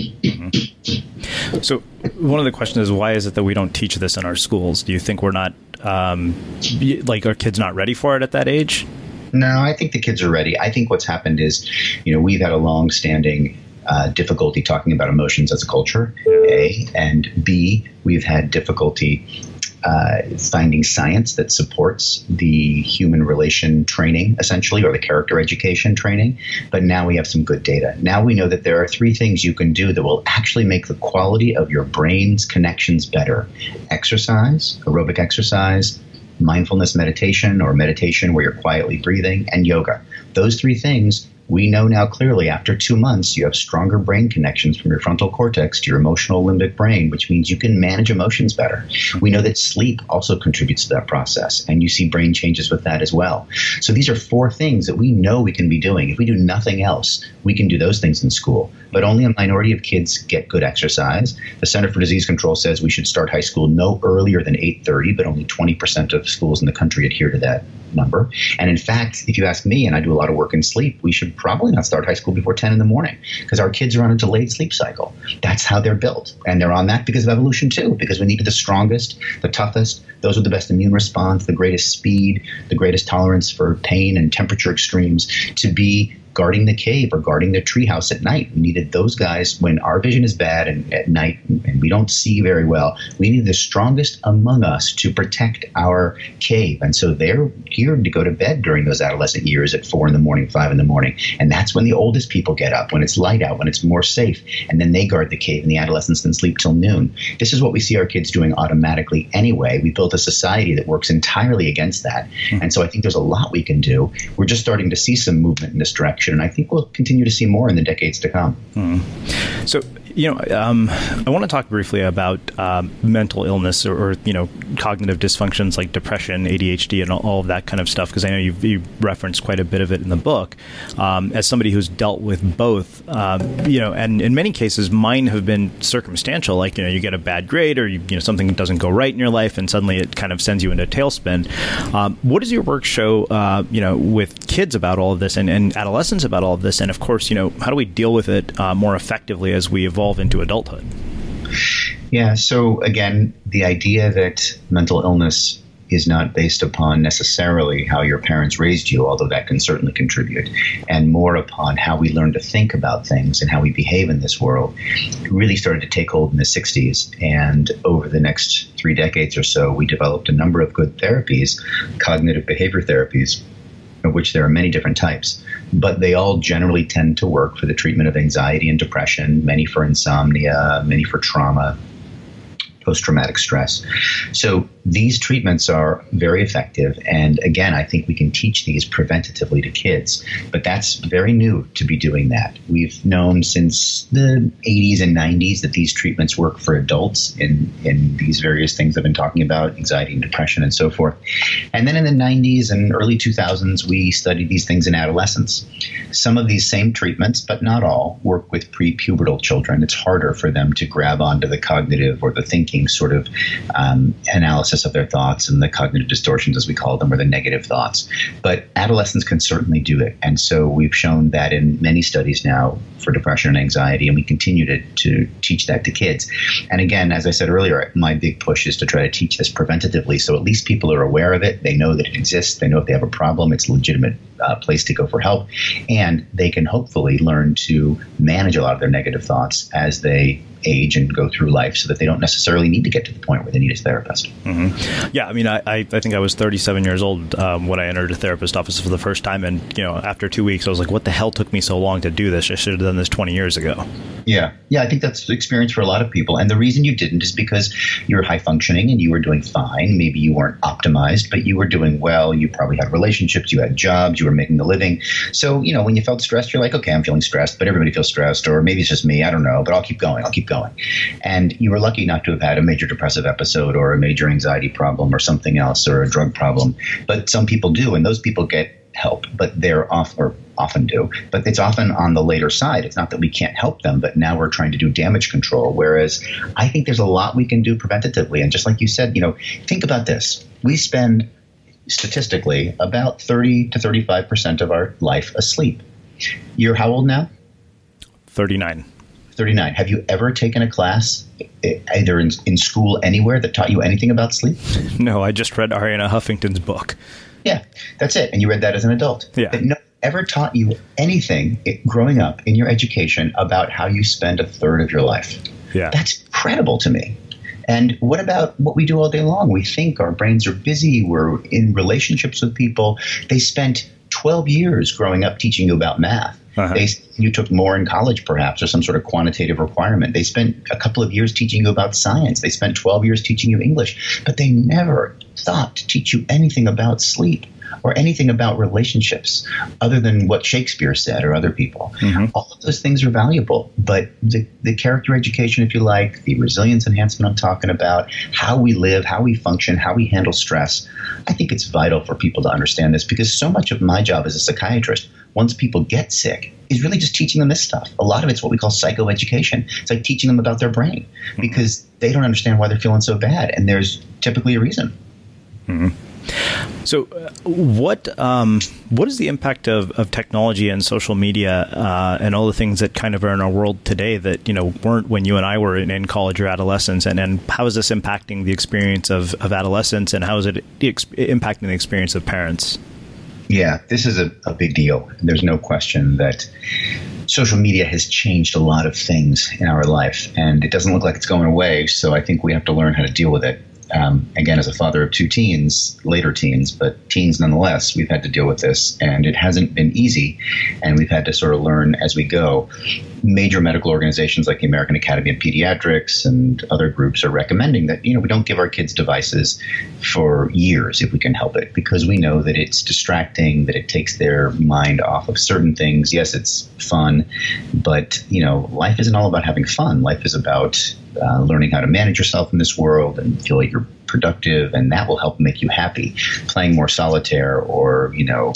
Mm-hmm. So one of the questions is, why is it that we don't teach this in our schools? Do you think we're not, are kids not ready for it at that age? No, I think the kids are ready. I think what's happened is, we've had a long-standing difficulty talking about emotions as a culture, A, and B, we've had difficulty finding science that supports the human relation training, essentially, or the character education training. But now we have some good data. Now we know that there are 3 things you can do that will actually make the quality of your brain's connections better. Exercise, aerobic exercise, mindfulness meditation, or meditation where you're quietly breathing, and yoga. Those 3 things we know now clearly after 2 months, you have stronger brain connections from your frontal cortex to your emotional limbic brain, which means you can manage emotions better. We know that sleep also contributes to that process, and you see brain changes with that as well. So these are 4 things that we know we can be doing. If we do nothing else, we can do those things in school. But only a minority of kids get good exercise. The Center for Disease Control says we should start high school no earlier than 8:30, but only 20% of schools in the country adhere to that number. And in fact, if you ask me, and I do a lot of work in sleep, we should probably not start high school before 10 in the morning because our kids are on a delayed sleep cycle. That's how they're built. And they're on that because of evolution too, because we needed the strongest, the toughest. Those with the best immune response, the greatest speed, the greatest tolerance for pain and temperature extremes to be guarding the cave or guarding the treehouse at night. We needed those guys when our vision is bad and at night and we don't see very well. We need the strongest among us to protect our cave. And so they're geared to go to bed during those adolescent years at 4 in the morning, 5 in the morning. And that's when the oldest people get up, when it's light out, when it's more safe. And then they guard the cave and the adolescents can sleep till noon. This is what we see our kids doing automatically anyway. We built a society that works entirely against that. And so I think there's a lot we can do. We're just starting to see some movement in this direction. And I think we'll continue to see more in the decades to come. So, I want to talk briefly about mental illness or cognitive dysfunctions like depression, ADHD, and all of that kind of stuff, because I know you referenced quite a bit of it in the book. As somebody who's dealt with both, and in many cases, mine have been circumstantial. Like, you get a bad grade or something doesn't go right in your life, and suddenly it kind of sends you into a tailspin. What does your work show, with kids about all of this and adolescents about all of this? And of course, how do we deal with it more effectively as we evolve into adulthood? Yeah. So again, the idea that mental illness is not based upon necessarily how your parents raised you, although that can certainly contribute, and more upon how we learn to think about things and how we behave in this world, really started to take hold in the 60s. And over the next 3 decades or so, we developed a number of good therapies, cognitive behavior therapies, of which there are many different types, but they all generally tend to work for the treatment of anxiety and depression, many for insomnia, many for trauma, post-traumatic stress. So these treatments are very effective. And again, I think we can teach these preventatively to kids, but that's very new to be doing that. We've known since the 80s and 90s that these treatments work for adults in these various things I've been talking about, anxiety and depression and so forth. And then in the 90s and early 2000s, we studied these things in adolescents. Some of these same treatments, but not all, work with prepubertal children. It's harder for them to grab onto the cognitive or the thinking sort of analysis of their thoughts and the cognitive distortions, as we call them, or the negative thoughts. But adolescents can certainly do it. And so we've shown that in many studies now for depression and anxiety, and we continue to teach that to kids. And again, as I said earlier, my big push is to try to teach this preventatively, so at least people are aware of it. They know that it exists. They know if they have a problem, it's a legitimate place to go for help. And they can hopefully learn to manage a lot of their negative thoughts as they age and go through life, so that they don't necessarily need to get to the point where they need a therapist. Mm-hmm. Yeah, I mean, I think I was 37 years old when I entered a therapist office for the first time, and after 2 weeks, I was like, "What the hell took me so long to do this? I should have done this 20 years ago." Yeah, I think that's the experience for a lot of people, and the reason you didn't is because you're high functioning and you were doing fine. Maybe you weren't optimized, but you were doing well. You probably had relationships, you had jobs, you were making a living. So when you felt stressed, you're like, "Okay, I'm feeling stressed," but everybody feels stressed, or maybe it's just me. I don't know, but I'll keep going. And you were lucky not to have had a major depressive episode or a major anxiety problem or something else or a drug problem. But some people do, and those people get help, but they're often do. But it's often on the later side. It's not that we can't help them, but now we're trying to do damage control. Whereas I think there's a lot we can do preventatively. And just like you said, think about this. We spend statistically about 30 to 35% of our life asleep. You're how old now? 39. Have you ever taken a class either in school anywhere that taught you anything about sleep? No, I just read Arianna Huffington's book. Yeah, that's it. And you read that as an adult. Yeah. But no one ever taught you anything growing up in your education about how you spend a third of your life. Yeah. That's incredible to me. And what about what we do all day long? We think, our brains are busy, we're in relationships with people. They spent 12 years growing up teaching you about math. Uh-huh. You took more in college, perhaps, or some sort of quantitative requirement. They spent a couple of years teaching you about science. They spent 12 years teaching you English, but they never thought to teach you anything about sleep. or anything about relationships other than what Shakespeare said or other people. All of those things are valuable, but the character education, if you like, the resilience enhancement I'm talking about, how we live, how we function, how we handle stress, I think it's vital for people to understand this, because so much of my job as a psychiatrist, once people get sick, is really just teaching them this stuff. A lot of it's what we call psychoeducation. It's like teaching them about their brain, because they don't understand why they're feeling so bad, and there's typically a reason. So what is the impact of technology and social media and all the things that kind of are in our world today that, weren't when you and I were in college or adolescence? And how is this impacting the experience of adolescents, and how is it impacting the experience of parents? Yeah, this is a big deal. There's no question that social media has changed a lot of things in our life, and it doesn't look like it's going away. So I think we have to learn how to deal with it. Again, as a father of two teens, later teens, but teens nonetheless, we've had to deal with this, and it hasn't been easy, and we've had to sort of learn as we go. Major medical organizations like the American Academy of Pediatrics and other groups are recommending that, we don't give our kids devices for years if we can help it, because we know that it's distracting, that it takes their mind off of certain things. Yes, it's fun, but, life isn't all about having fun. Life is about learning how to manage yourself in this world and feel like you're productive, and that will help make you happy. Playing more solitaire or,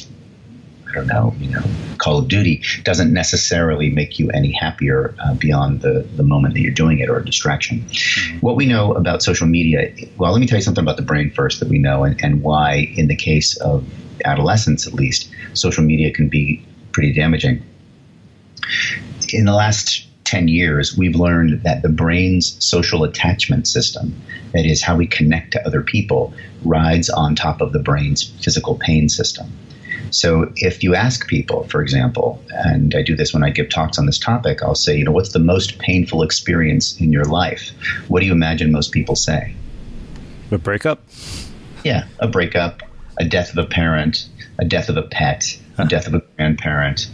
Call of Duty doesn't necessarily make you any happier beyond the moment that you're doing it, or a distraction. What we know about social media, well, let me tell you something about the brain first that we know, and why, in the case of adolescents at least, social media can be pretty damaging. In the last 10 years, we've learned that the brain's social attachment system, that is how we connect to other people, rides on top of the brain's physical pain system. So if you ask people, for example, and I do this when I give talks on this topic, I'll say, what's the most painful experience in your life? What do you imagine most people say? A breakup? Yeah, a breakup, a death of a parent, a death of a pet, a death of a grandparent,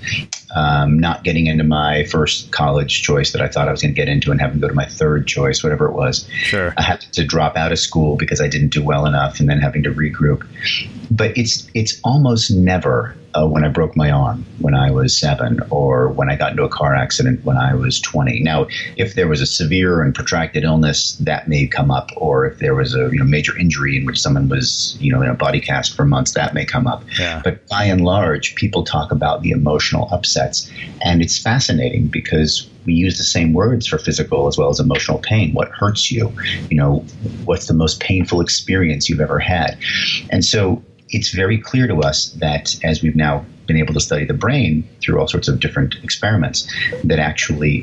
not getting into my first college choice that I thought I was going to get into and having to go to my third choice, whatever it was. Sure. I had to drop out of school because I didn't do well enough, and then having to regroup. But it's almost never when I broke my arm when I was 7, or when I got into a car accident when I was 20. Now, if there was a severe and protracted illness, that may come up, or if there was a major injury in which someone was in a body cast for months, that may come up. Yeah. But by and large, people talk about the emotional upsets, and it's fascinating because we use the same words for physical as well as emotional pain. What hurts you? What's the most painful experience you've ever had? And so it's very clear to us that, as we've now been able to study the brain through all sorts of different experiments, that actually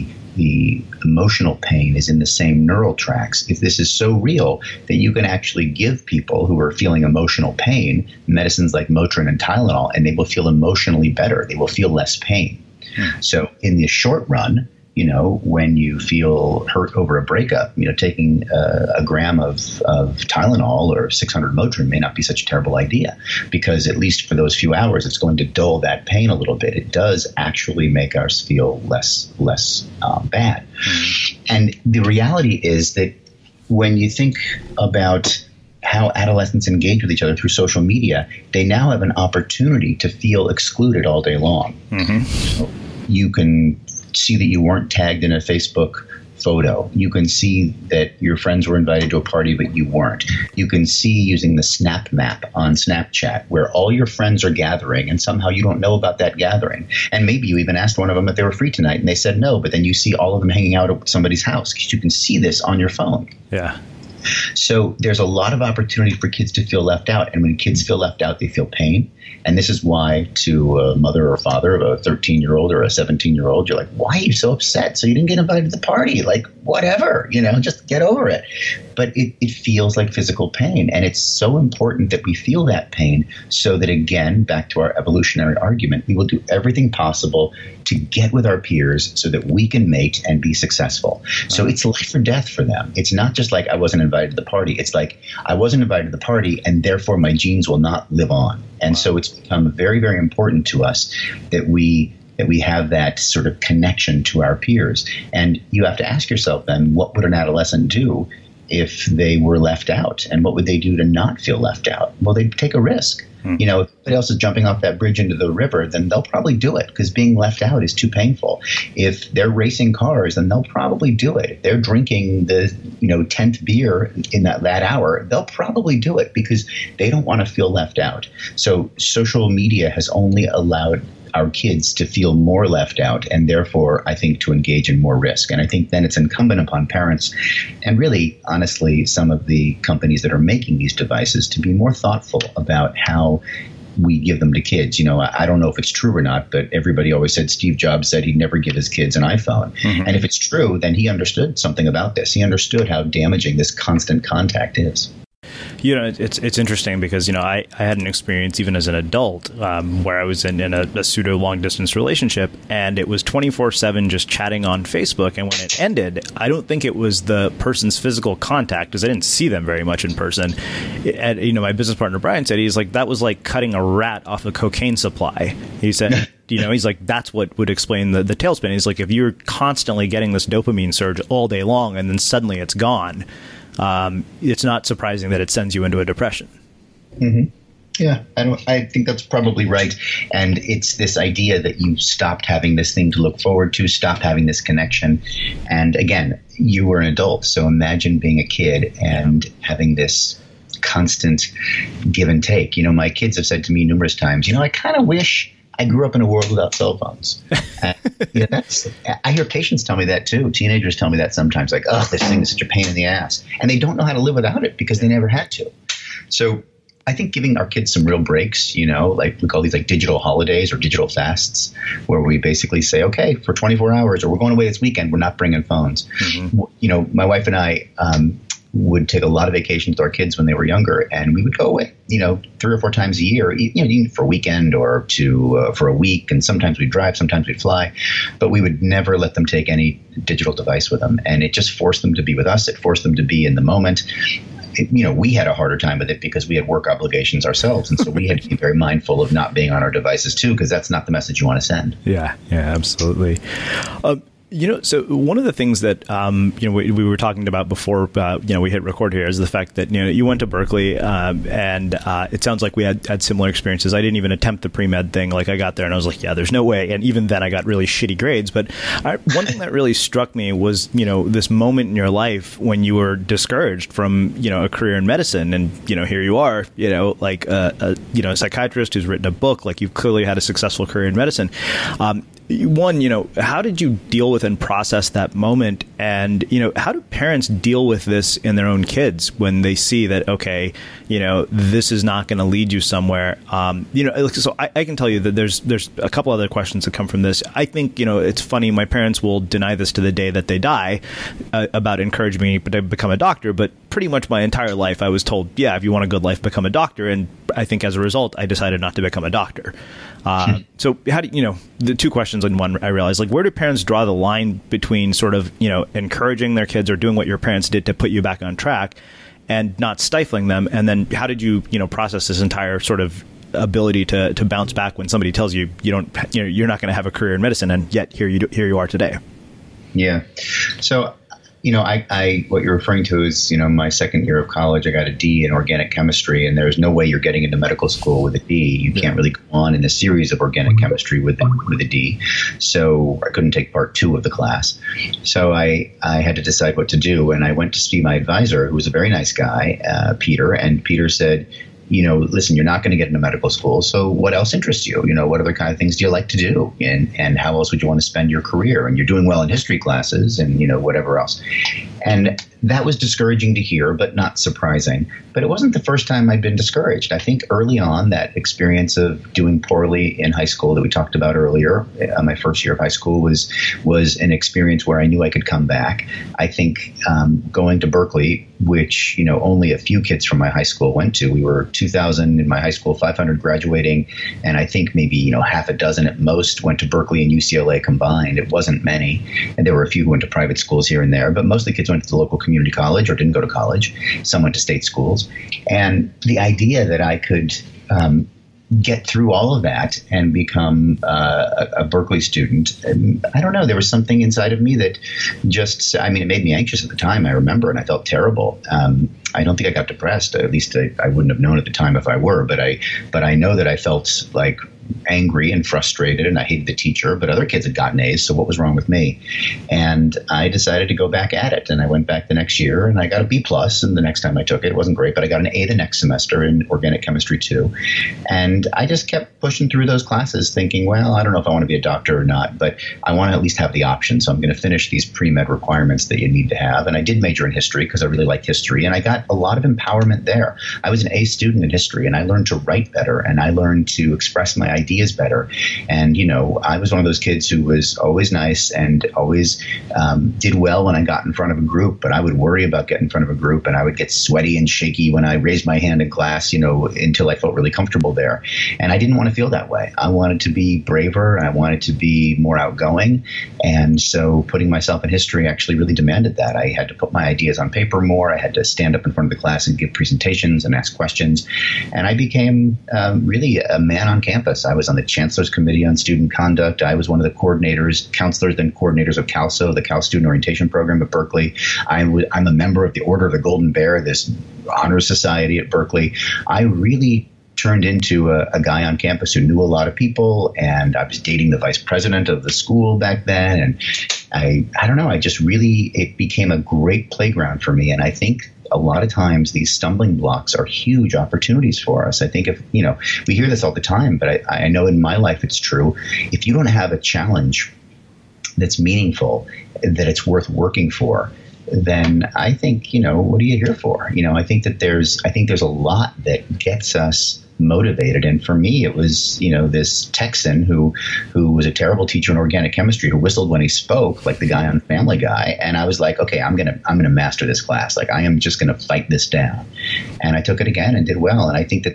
the emotional pain is in the same neural tracks. If this is so real that you can actually give people who are feeling emotional pain medicines like Motrin and Tylenol, and they will feel emotionally better. They will feel less pain. So in the short run, when you feel hurt over a breakup, taking a gram of Tylenol or 600 Motrin may not be such a terrible idea, because at least for those few hours, it's going to dull that pain a little bit. It does actually make us feel less bad. And the reality is that when you think about how adolescents engage with each other through social media, they now have an opportunity to feel excluded all day long. So you can see that you weren't tagged in a Facebook photo. You can see that your friends were invited to a party, but you weren't. You can see, using the Snap Map on Snapchat, where all your friends are gathering, and somehow you don't know about that gathering. And maybe you even asked one of them if they were free tonight, and they said no, but then you see all of them hanging out at somebody's house, because you can see this on your phone. Yeah. So there's a lot of opportunity for kids to feel left out. And when kids feel left out, they feel pain. And this is why, to a mother or father of a 13-year-old or a 17-year-old, you're like, why are you so upset? So you didn't get invited to the party. Like, whatever, just get over it. But it feels like physical pain. And it's so important that we feel that pain, so that, again, back to our evolutionary argument, we will do everything possible to get with our peers so that we can mate and be successful. So it's life or death for them. It's not just like, I wasn't invited to the party. It's like, I wasn't invited to the party, and therefore my genes will not live on. And so it's become very, very important to us that we have that sort of connection to our peers. And you have to ask yourself then, what would an adolescent do if they were left out? And what would they do to not feel left out? Well, they'd take a risk. You know, if somebody else is jumping off that bridge into the river, then they'll probably do it because being left out is too painful. If they're racing cars, then they'll probably do it. If they're drinking the 10th beer in that hour, they'll probably do it because they don't want to feel left out. So social media has only allowed our kids to feel more left out and therefore, I think, to engage in more risk. And I think then it's incumbent upon parents and really, honestly, some of the companies that are making these devices to be more thoughtful about how we give them to kids. You know, I don't know if it's true or not, but everybody always said Steve Jobs said he'd never give his kids an iPhone. And if it's true, then he understood something about this. He understood how damaging this constant contact is. You know, it's interesting because, I had an experience even as an adult where I was in a pseudo long distance relationship, and it was 24/7 just chatting on Facebook. And when it ended, I don't think it was the person's physical contact because I didn't see them very much in person. My business partner, Brian, said he's like, that was like cutting a rat off a cocaine supply. He said, he's like, that's what would explain the tailspin. He's like, if you're constantly getting this dopamine surge all day long and then suddenly it's gone, it's not surprising that it sends you into a depression. Yeah, I think that's probably right. And it's this idea that you stopped having this thing to look forward to, stopped having this connection. And again, you were an adult. So imagine being a kid and having this constant give and take. My kids have said to me numerous times, I kind of wish I grew up in a world without cell phones. I hear patients tell me that too. Teenagers tell me that sometimes, like, oh, this thing is such a pain in the ass. And they don't know how to live without it because they never had to. So I think giving our kids some real breaks, like we call these like digital holidays or digital fasts, where we basically say, okay, for 24 hours or we're going away this weekend, we're not bringing phones. My wife and I would take a lot of vacations with our kids when they were younger, and we would go away, 3 or 4 times a year, even for a weekend or for a week. And sometimes we'd drive, sometimes we'd fly, but we would never let them take any digital device with them. And it just forced them to be with us. It forced them to be in the moment. We had a harder time with it because we had work obligations ourselves. And so we had to be very mindful of not being on our devices too, because that's not the message you want to send. Yeah, absolutely. So one of the things that, we were talking about before, we hit record here is the fact that, you went to Berkeley and it sounds like we had similar experiences. I didn't even attempt the pre-med thing. Like I got there and I was like, yeah, there's no way. And even then I got really shitty grades. But one thing that really struck me was, this moment in your life when you were discouraged from, a career in medicine. And, here you are, like a psychiatrist who's written a book, like you've clearly had a successful career in medicine. One, how did you deal with and process that moment? And, how do parents deal with this in their own kids when they see that, okay, this is not going to lead you somewhere? So I can tell you that there's a couple other questions that come from this. I think, it's funny. My parents will deny this to the day that they die about encouraging me to become a doctor. But pretty much my entire life, I was told, yeah, if you want a good life, become a doctor. And I think as a result, I decided not to become a doctor. So how do the two questions in one, I realized, like, where do parents draw the line between sort of, encouraging their kids or doing what your parents did to put you back on track and not stifling them? And then how did you, process this entire sort of ability to bounce back when somebody tells you you're not going to have a career in medicine, and yet here you are today? Yeah. So, what you're referring to is, my second year of college, I got a D in organic chemistry, and there's no way you're getting into medical school with a D. You can't really go on in a series of organic chemistry with a D. So I couldn't take part 2 of the class. So I had to decide what to do, and I went to see my advisor, who was a very nice guy, Peter, and Peter said, listen, you're not going to get into medical school. So what else interests you? What other kind of things do you like to do? And how else would you want to spend your career? And you're doing well in history classes and, whatever else. And that was discouraging to hear, but not surprising. But it wasn't the first time I'd been discouraged. I think early on, that experience of doing poorly in high school that we talked about earlier, my first year of high school was an experience where I knew I could come back. I think going to Berkeley, which, only a few kids from my high school went to. We were 2,000 in my high school, 500 graduating, and I think maybe, half a dozen at most went to Berkeley and UCLA combined. It wasn't many, and there were a few who went to private schools here and there, but most of the kids went to the local community college or didn't go to college. Some went to state schools. And the idea that I could get through all of that and become a Berkeley student. And I don't know, there was something inside of me that just, I mean, it made me anxious at the time, I remember, and I felt terrible. I don't think I got depressed. At least I wouldn't have known at the time if I were, but I know that I felt like angry and frustrated, and I hated the teacher, but other kids had gotten A's, so what was wrong with me? And I decided to go back at it, and I went back the next year, and I got a B+, and the next time I took it, it wasn't great, but I got an A the next semester in organic chemistry too. And I just kept pushing through those classes thinking, well, I don't know if I want to be a doctor or not, but I want to at least have the option, so I'm going to finish these pre-med requirements that you need to have. And I did major in history because I really liked history, and I got a lot of empowerment there. I was an A student in history, and I learned to write better, and I learned to express my ideas better. And, you know, I was one of those kids who was always nice and always did well when I got in front of a group, but I would worry about getting in front of a group, and I would get sweaty and shaky when I raised my hand in class, you know, until I felt really comfortable there. And I didn't want to feel that way. I wanted to be braver, and I wanted to be more outgoing. And so putting myself in history actually really demanded that. I had to put my ideas on paper more. I had to stand up in front of the class and give presentations and ask questions. And I became really a man on campus. I was on the Chancellor's Committee on Student Conduct. I was one of the counselors, then coordinators of CALSO, the Cal Student Orientation Program at Berkeley. I'm a member of the Order of the Golden Bear, this honor society at Berkeley. I really turned into a guy on campus who knew a lot of people, and I was dating the vice president of the school back then. And I don't know, it became a great playground for me. And I think a lot of times these stumbling blocks are huge opportunities for us. I think we hear this all the time, but I know in my life it's true. If you don't have a challenge that's meaningful, that it's worth working for, then I think, what are you here for? I think there's a lot that gets us motivated. And for me, it was, this Texan who was a terrible teacher in organic chemistry, who whistled when he spoke, like the guy on Family Guy. And I was like, okay, I'm going to master this class. Like, I am just going to fight this down. And I took it again and did well. And I think that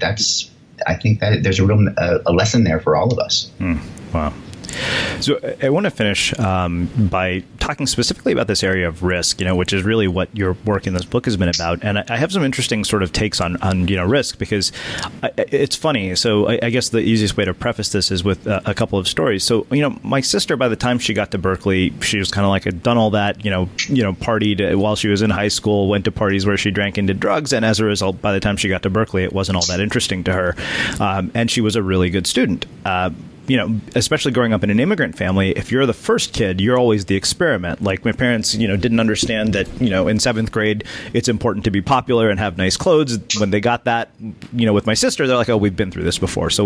there's a real a lesson there for all of us. Wow. So I want to finish by talking specifically about this area of risk, which is really what your work in this book has been about. And I have some interesting sort of takes on risk, because it's funny. So I guess the easiest way to preface this is with a couple of stories. So, my sister, by the time she got to Berkeley, she was kind of like, had done all that, partied while she was in high school, went to parties where she drank and did drugs. And as a result, by the time she got to Berkeley, it wasn't all that interesting to her. And she was a really good student. Especially growing up in an immigrant family, if you're the first kid, you're always the experiment. Like, my parents, didn't understand that, in seventh grade, it's important to be popular and have nice clothes. When they got that, with my sister, they're like, oh, we've been through this before, so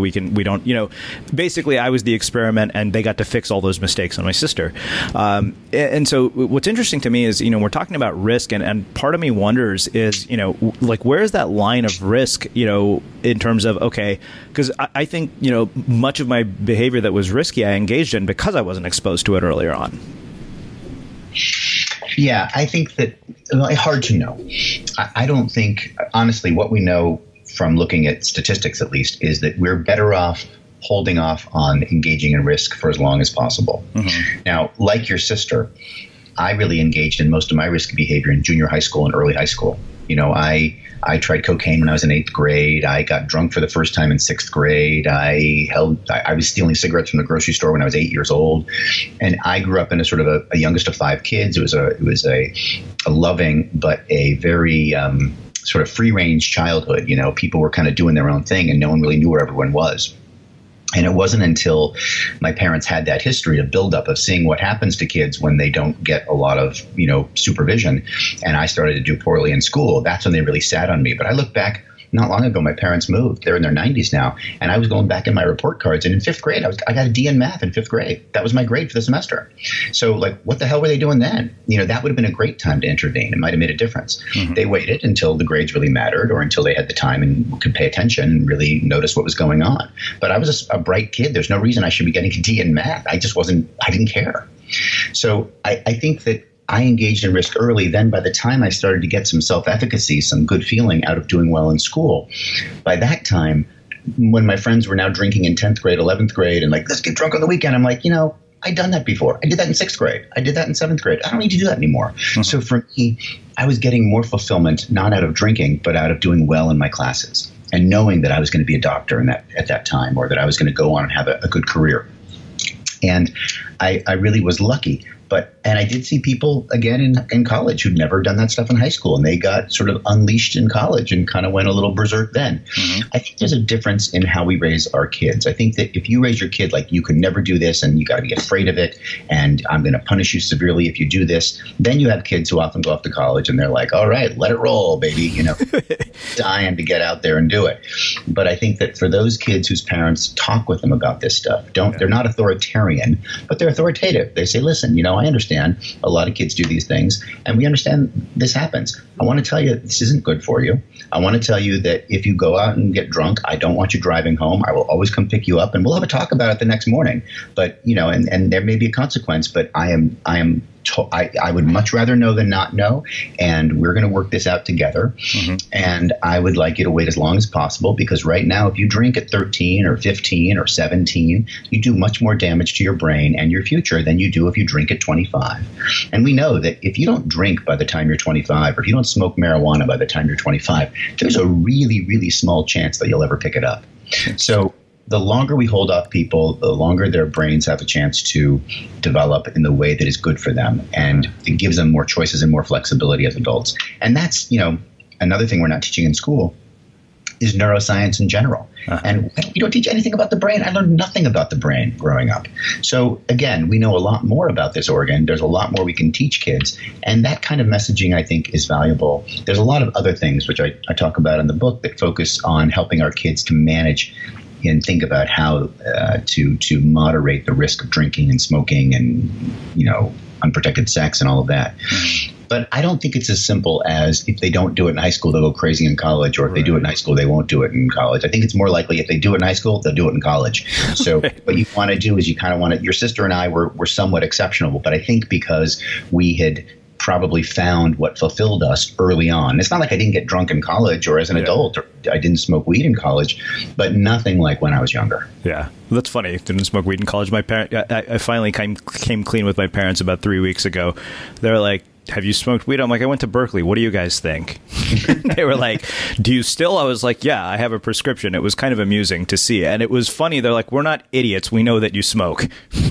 basically I was the experiment, and they got to fix all those mistakes on my sister. And so what's interesting to me is, we're talking about risk, and part of me wonders is, where is that line of risk, in terms of, okay, because I think, much of my behavior that was risky, I engaged in because I wasn't exposed to it earlier on. Yeah, I think that it's hard to know. I don't think, honestly, what we know from looking at statistics, at least, is that we're better off holding off on engaging in risk for as long as possible. Mm-hmm. Now, like your sister, I really engaged in most of my risky behavior in junior high school and early high school. I tried cocaine when I was in 8th grade. I got drunk for the first time in 6th grade. I was stealing cigarettes from the grocery store when I was 8 years old. And I grew up in a sort of a youngest of 5 kids. It was a loving, but a very sort of free range childhood. People were kind of doing their own thing, and no one really knew where everyone was. And it wasn't until my parents had that history of buildup of seeing what happens to kids when they don't get a lot of, supervision, and I started to do poorly in school. That's when they really sat on me. But I look back, not long ago, my parents moved. They're in their 90s now. And I was going back in my report cards. And in 5th grade, I got a D in math in 5th grade. That was my grade for the semester. So, what the hell were they doing then? That would have been a great time to intervene. It might have made a difference. Mm-hmm. They waited until the grades really mattered, or until they had the time and could pay attention and really notice what was going on. But I was a bright kid. There's no reason I should be getting a D in math. I didn't care. So I think that I engaged in risk early. Then by the time I started to get some self-efficacy, some good feeling out of doing well in school, by that time, when my friends were now drinking in 10th grade, 11th grade, and let's get drunk on the weekend, I'm like, I'd done that before. I did that in 6th grade. I did that in 7th grade. I don't need to do that anymore. Mm-hmm. So for me, I was getting more fulfillment, not out of drinking, but out of doing well in my classes. and knowing that I was going to be a doctor at that time, or that I was going to go on and have a good career. And I really was lucky. And I did see people, again, in college who'd never done that stuff in high school, and they got sort of unleashed in college and kind of went a little berserk then. Mm-hmm. I think there's a difference in how we raise our kids. I think that if you raise your kid like you could never do this and you got to be afraid of it and I'm going to punish you severely if you do this, then you have kids who often go off to college and they're like, all right, let it roll, baby, dying to get out there and do it. But I think that for those kids whose parents talk with them about this stuff, they're not authoritarian, but they're authoritative. They say, listen, I understand a lot of kids do these things, and we understand this happens. I want to tell you this isn't good for you. I want to tell you that if you go out and get drunk, I don't want you driving home. I will always come pick you up, and we'll have a talk about it the next morning. But and there may be a consequence, but I would much rather know than not know, and we're going to work this out together. Mm-hmm. And I would like you to wait as long as possible, because right now, if you drink at 13 or 15 or 17, you do much more damage to your brain and your future than you do if you drink at 25. And we know that if you don't drink by the time you're 25, or if you don't smoke marijuana by the time you're 25, there's a really, really small chance that you'll ever pick it up. So the longer we hold off people, the longer their brains have a chance to develop in the way that is good for them. And it gives them more choices and more flexibility as adults. And that's, another thing we're not teaching in school is neuroscience in general. Uh-huh. And we don't teach anything about the brain. I learned nothing about the brain growing up. So again, we know a lot more about this organ. There's a lot more we can teach kids. And that kind of messaging, I think, is valuable. There's a lot of other things, which I talk about in the book, that focus on helping our kids to manage and think about how to moderate the risk of drinking and smoking and, unprotected sex and all of that. Mm-hmm. But I don't think it's as simple as if they don't do it in high school, they'll go crazy in college, or if they do it in high school, they won't do it in college. I think it's more likely if they do it in high school, they'll do it in college. So what you want to do is you kind of want to – your sister and I were somewhat exceptional, but I think because we had probably found what fulfilled us early on. It's not like I didn't get drunk in college or as an adult, or I didn't smoke weed in college, but nothing like when I was younger. Yeah. That's funny. I didn't smoke weed in college. My parent, I finally came clean with my parents about 3 weeks ago. They're like, have you smoked weed? I'm like, I went to Berkeley. What do you guys think? They were like, do you still? I was like, yeah, I have a prescription. It was kind of amusing to see. And it was funny. They're like, we're not idiots. We know that you smoke.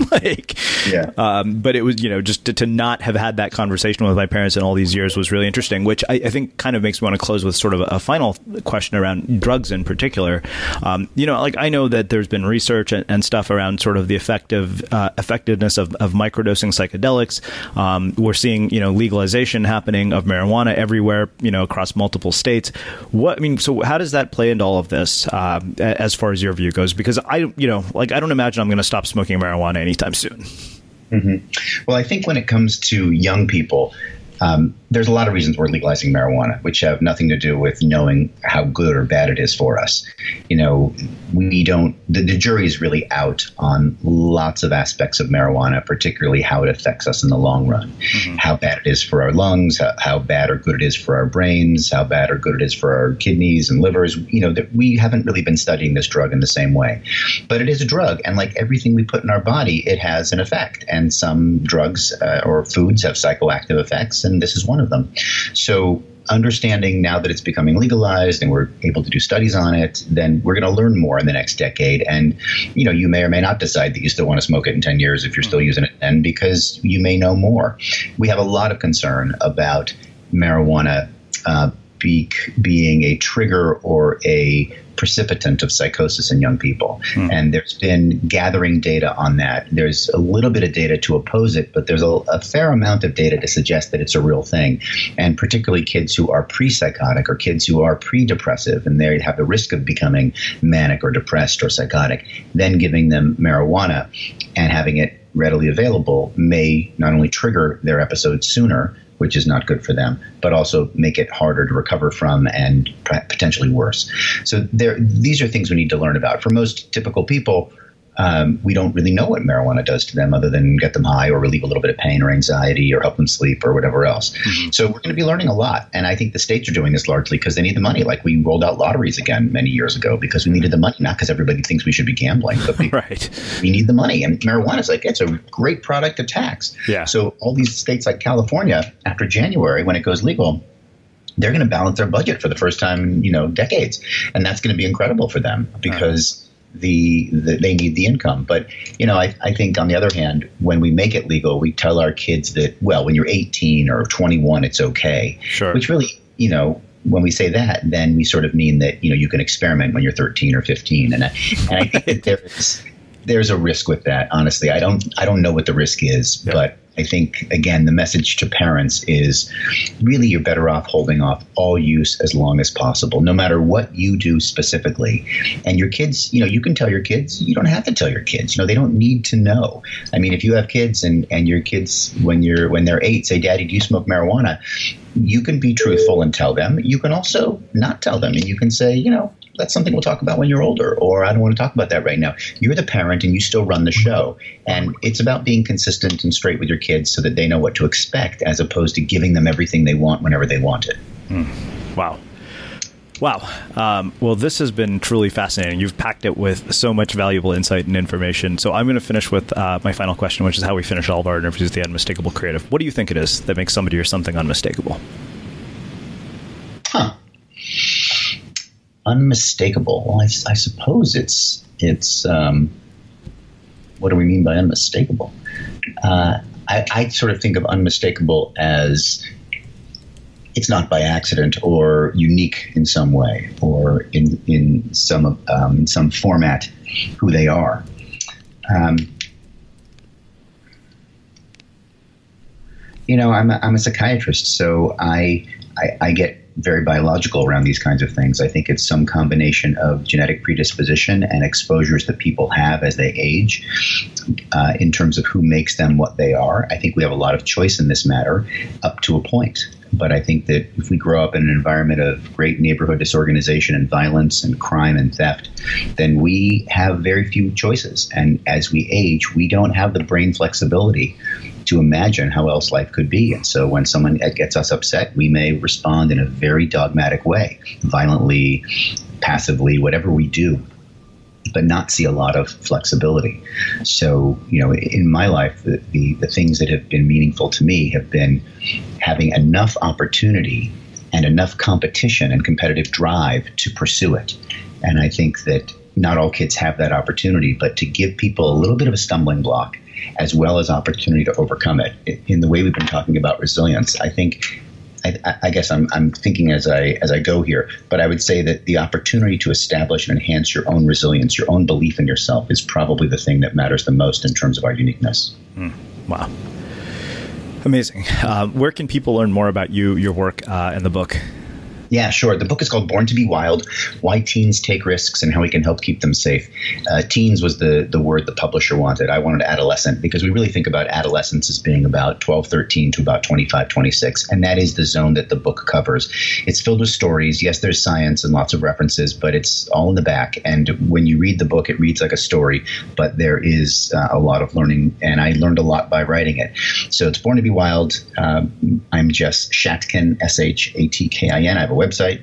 But it was, just to not have had that conversation with my parents in all these years was really interesting, which I think kind of makes me want to close with sort of a final question around drugs in particular. I know that there's been research and stuff around sort of the effectiveness of microdosing psychedelics. We're seeing, legalization happening of marijuana everywhere, across multiple states. So how does that play into all of this as far as your view goes? Because I don't imagine I'm going to stop smoking marijuana anytime soon. Mm-hmm. Well, I think when it comes to young people, there's a lot of reasons we're legalizing marijuana, which have nothing to do with knowing how good or bad it is for us. The jury is really out on lots of aspects of marijuana, particularly how it affects us in the long run, how bad it is for our lungs, how bad or good it is for our brains, how bad or good it is for our kidneys and livers. That we haven't really been studying this drug in the same way, but it is a drug. And like everything we put in our body, it has an effect. And some drugs or foods have psychoactive effects, and this is one of them. So understanding now that it's becoming legalized and we're able to do studies on it, then we're going to learn more in the next decade. And, you may or may not decide that you still want to smoke it in 10 years if you're still using it then, because you may know more. We have a lot of concern about marijuana being a trigger or a precipitant of psychosis in young people. And there's been gathering data on that. There's a little bit of data to oppose it, but there's a fair amount of data to suggest that it's a real thing. And particularly kids who are pre-psychotic or kids who are pre-depressive and they have the risk of becoming manic or depressed or psychotic, then giving them marijuana and having it readily available may not only trigger their episode sooner, which is not good for them, but also make it harder to recover from and potentially worse. So these are things we need to learn about. For most typical people, we don't really know what marijuana does to them other than get them high or relieve a little bit of pain or anxiety or help them sleep or whatever else. So we're going to be learning a lot. And I think the states are doing this largely because they need the money. Like we rolled out lotteries again many years ago because we needed the money, not because everybody thinks we should be gambling, but we need the money. And marijuana is it's a great product to tax. Yeah. So all these states like California, after January, when it goes legal, they're going to balance their budget for the first time in, decades. And that's going to be incredible for them because they need the income. But, I think on the other hand, when we make it legal, we tell our kids that, well, when you're 18 or 21, it's okay. Sure. Which really, when we say that, then we sort of mean that, you can experiment when you're 13 or 15. And I think that there's a risk with that. Honestly, I don't know what the risk is, but I think, again, the message to parents is really you're better off holding off all use as long as possible, no matter what you do specifically. And your kids, you can tell your kids, you don't have to tell your kids, they don't need to know. I mean, if you have kids and your kids, when they're 8, say, Daddy, do you smoke marijuana? You can be truthful and tell them. You can also not tell them. And you can say, that's something we'll talk about when you're older, or I don't want to talk about that right now. You're the parent and you still run the show. And it's about being consistent and straight with your kids so that they know what to expect, as opposed to giving them everything they want whenever they want it. Wow. Well, this has been truly fascinating. You've packed it with so much valuable insight and information. So I'm going to finish with my final question, which is how we finish all of our interviews, the unmistakable creative. What do you think it is that makes somebody or something unmistakable? Unmistakable. Well, I suppose it's what do we mean by unmistakable? I sort of think of unmistakable as it's not by accident or unique in some way or in some format who they are. I'm a psychiatrist, so I get very biological around these kinds of things. I think it's some combination of genetic predisposition and exposures that people have as they age in terms of who makes them what they are. I think we have a lot of choice in this matter up to a point. But I think that if we grow up in an environment of great neighborhood disorganization and violence and crime and theft, then we have very few choices. And as we age, we don't have the brain flexibility to imagine how else life could be. And so when someone gets us upset, we may respond in a very dogmatic way, violently, passively, whatever we do, but not see a lot of flexibility. So, in my life, the things that have been meaningful to me have been having enough opportunity and enough competition and competitive drive to pursue it. And I think that not all kids have that opportunity, but to give people a little bit of a stumbling block as well as opportunity to overcome it. In the way we've been talking about resilience, I think, I guess I'm thinking as I go here, but I would say that the opportunity to establish and enhance your own resilience, your own belief in yourself, is probably the thing that matters the most in terms of our uniqueness. Wow. Amazing. Where can people learn more about you, your work, and the book? Yeah, sure. The book is called Born to be Wild: Why Teens Take Risks and How We Can Help Keep Them Safe. Teens was the word the publisher wanted. I wanted adolescent because we really think about adolescence as being about 12, 13 to about 25, 26. And that is the zone that the book covers. It's filled with stories. Yes, there's science and lots of references, but it's all in the back. And when you read the book, it reads like a story, but there is a lot of learning. And I learned a lot by writing it. So it's Born to be Wild. I'm Jess Shatkin, Shatkin. I have a website,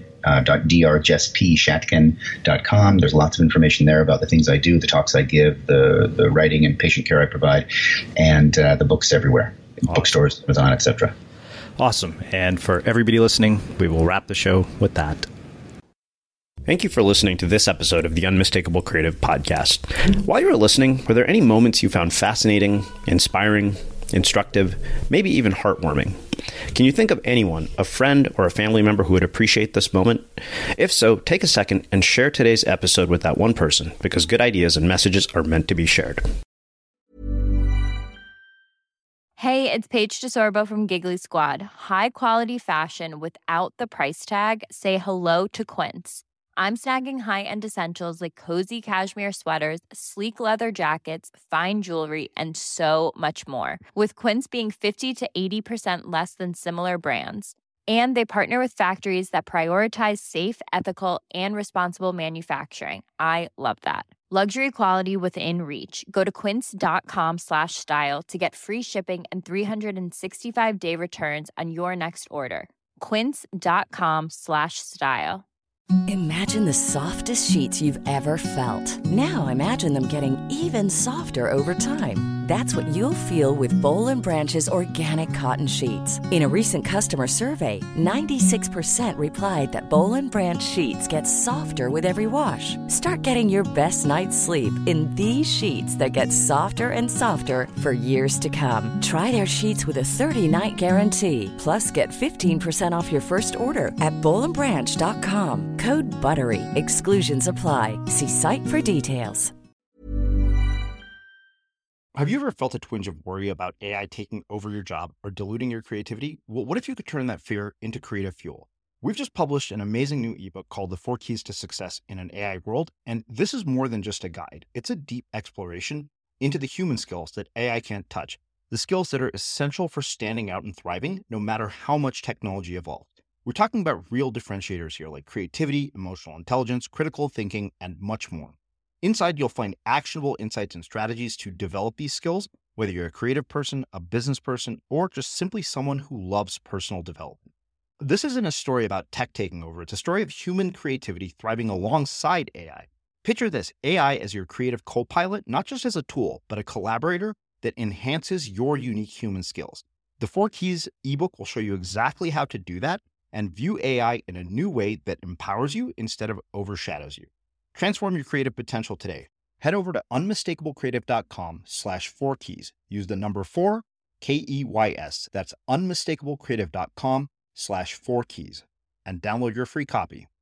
drjessPshatkin.com. There's lots of information there about the things I do, the talks I give, the writing and patient care I provide, and the books everywhere, bookstores, Amazon, etc. Awesome. And for everybody listening, we will wrap the show with that. Thank you for listening to this episode of the Unmistakable Creative Podcast. While you were listening, were there any moments you found fascinating, inspiring, instructive, maybe even heartwarming? Can you think of anyone, a friend or a family member who would appreciate this moment? If so, take a second and share today's episode with that one person, because good ideas and messages are meant to be shared. Hey, it's Paige DeSorbo from Giggly Squad. High quality fashion without the price tag. Say hello to Quince. I'm snagging high-end essentials like cozy cashmere sweaters, sleek leather jackets, fine jewelry, and so much more. With Quince being 50 to 80% less than similar brands. And they partner with factories that prioritize safe, ethical, and responsible manufacturing. I love that. Luxury quality within reach. Go to quince.com/style to get free shipping and 365-day returns on your next order. Quince.com/style. Imagine the softest sheets you've ever felt. Now imagine them getting even softer over time. That's what you'll feel with Boll & Branch's organic cotton sheets. In a recent customer survey, 96% replied that Boll & Branch sheets get softer with every wash. Start getting your best night's sleep in these sheets that get softer and softer for years to come. Try their sheets with a 30-night guarantee. Plus, get 15% off your first order at bollandbranch.com. Code BUTTERY. Exclusions apply. See site for details. Have you ever felt a twinge of worry about AI taking over your job or diluting your creativity? Well, what if you could turn that fear into creative fuel? We've just published an amazing new ebook called The 4 Keys to Success in an AI World, and this is more than just a guide. It's a deep exploration into the human skills that AI can't touch, the skills that are essential for standing out and thriving, no matter how much technology evolves. We're talking about real differentiators here, like creativity, emotional intelligence, critical thinking, and much more. Inside, you'll find actionable insights and strategies to develop these skills, whether you're a creative person, a business person, or just simply someone who loves personal development. This isn't a story about tech taking over. It's a story of human creativity thriving alongside AI. Picture this, AI as your creative co-pilot, not just as a tool, but a collaborator that enhances your unique human skills. The 4 Keys ebook will show you exactly how to do that and view AI in a new way that empowers you instead of overshadows you. Transform your creative potential today. Head over to unmistakablecreative.com/4keys. Use the number 4, KEYS. That's unmistakablecreative.com/4keys and download your free copy.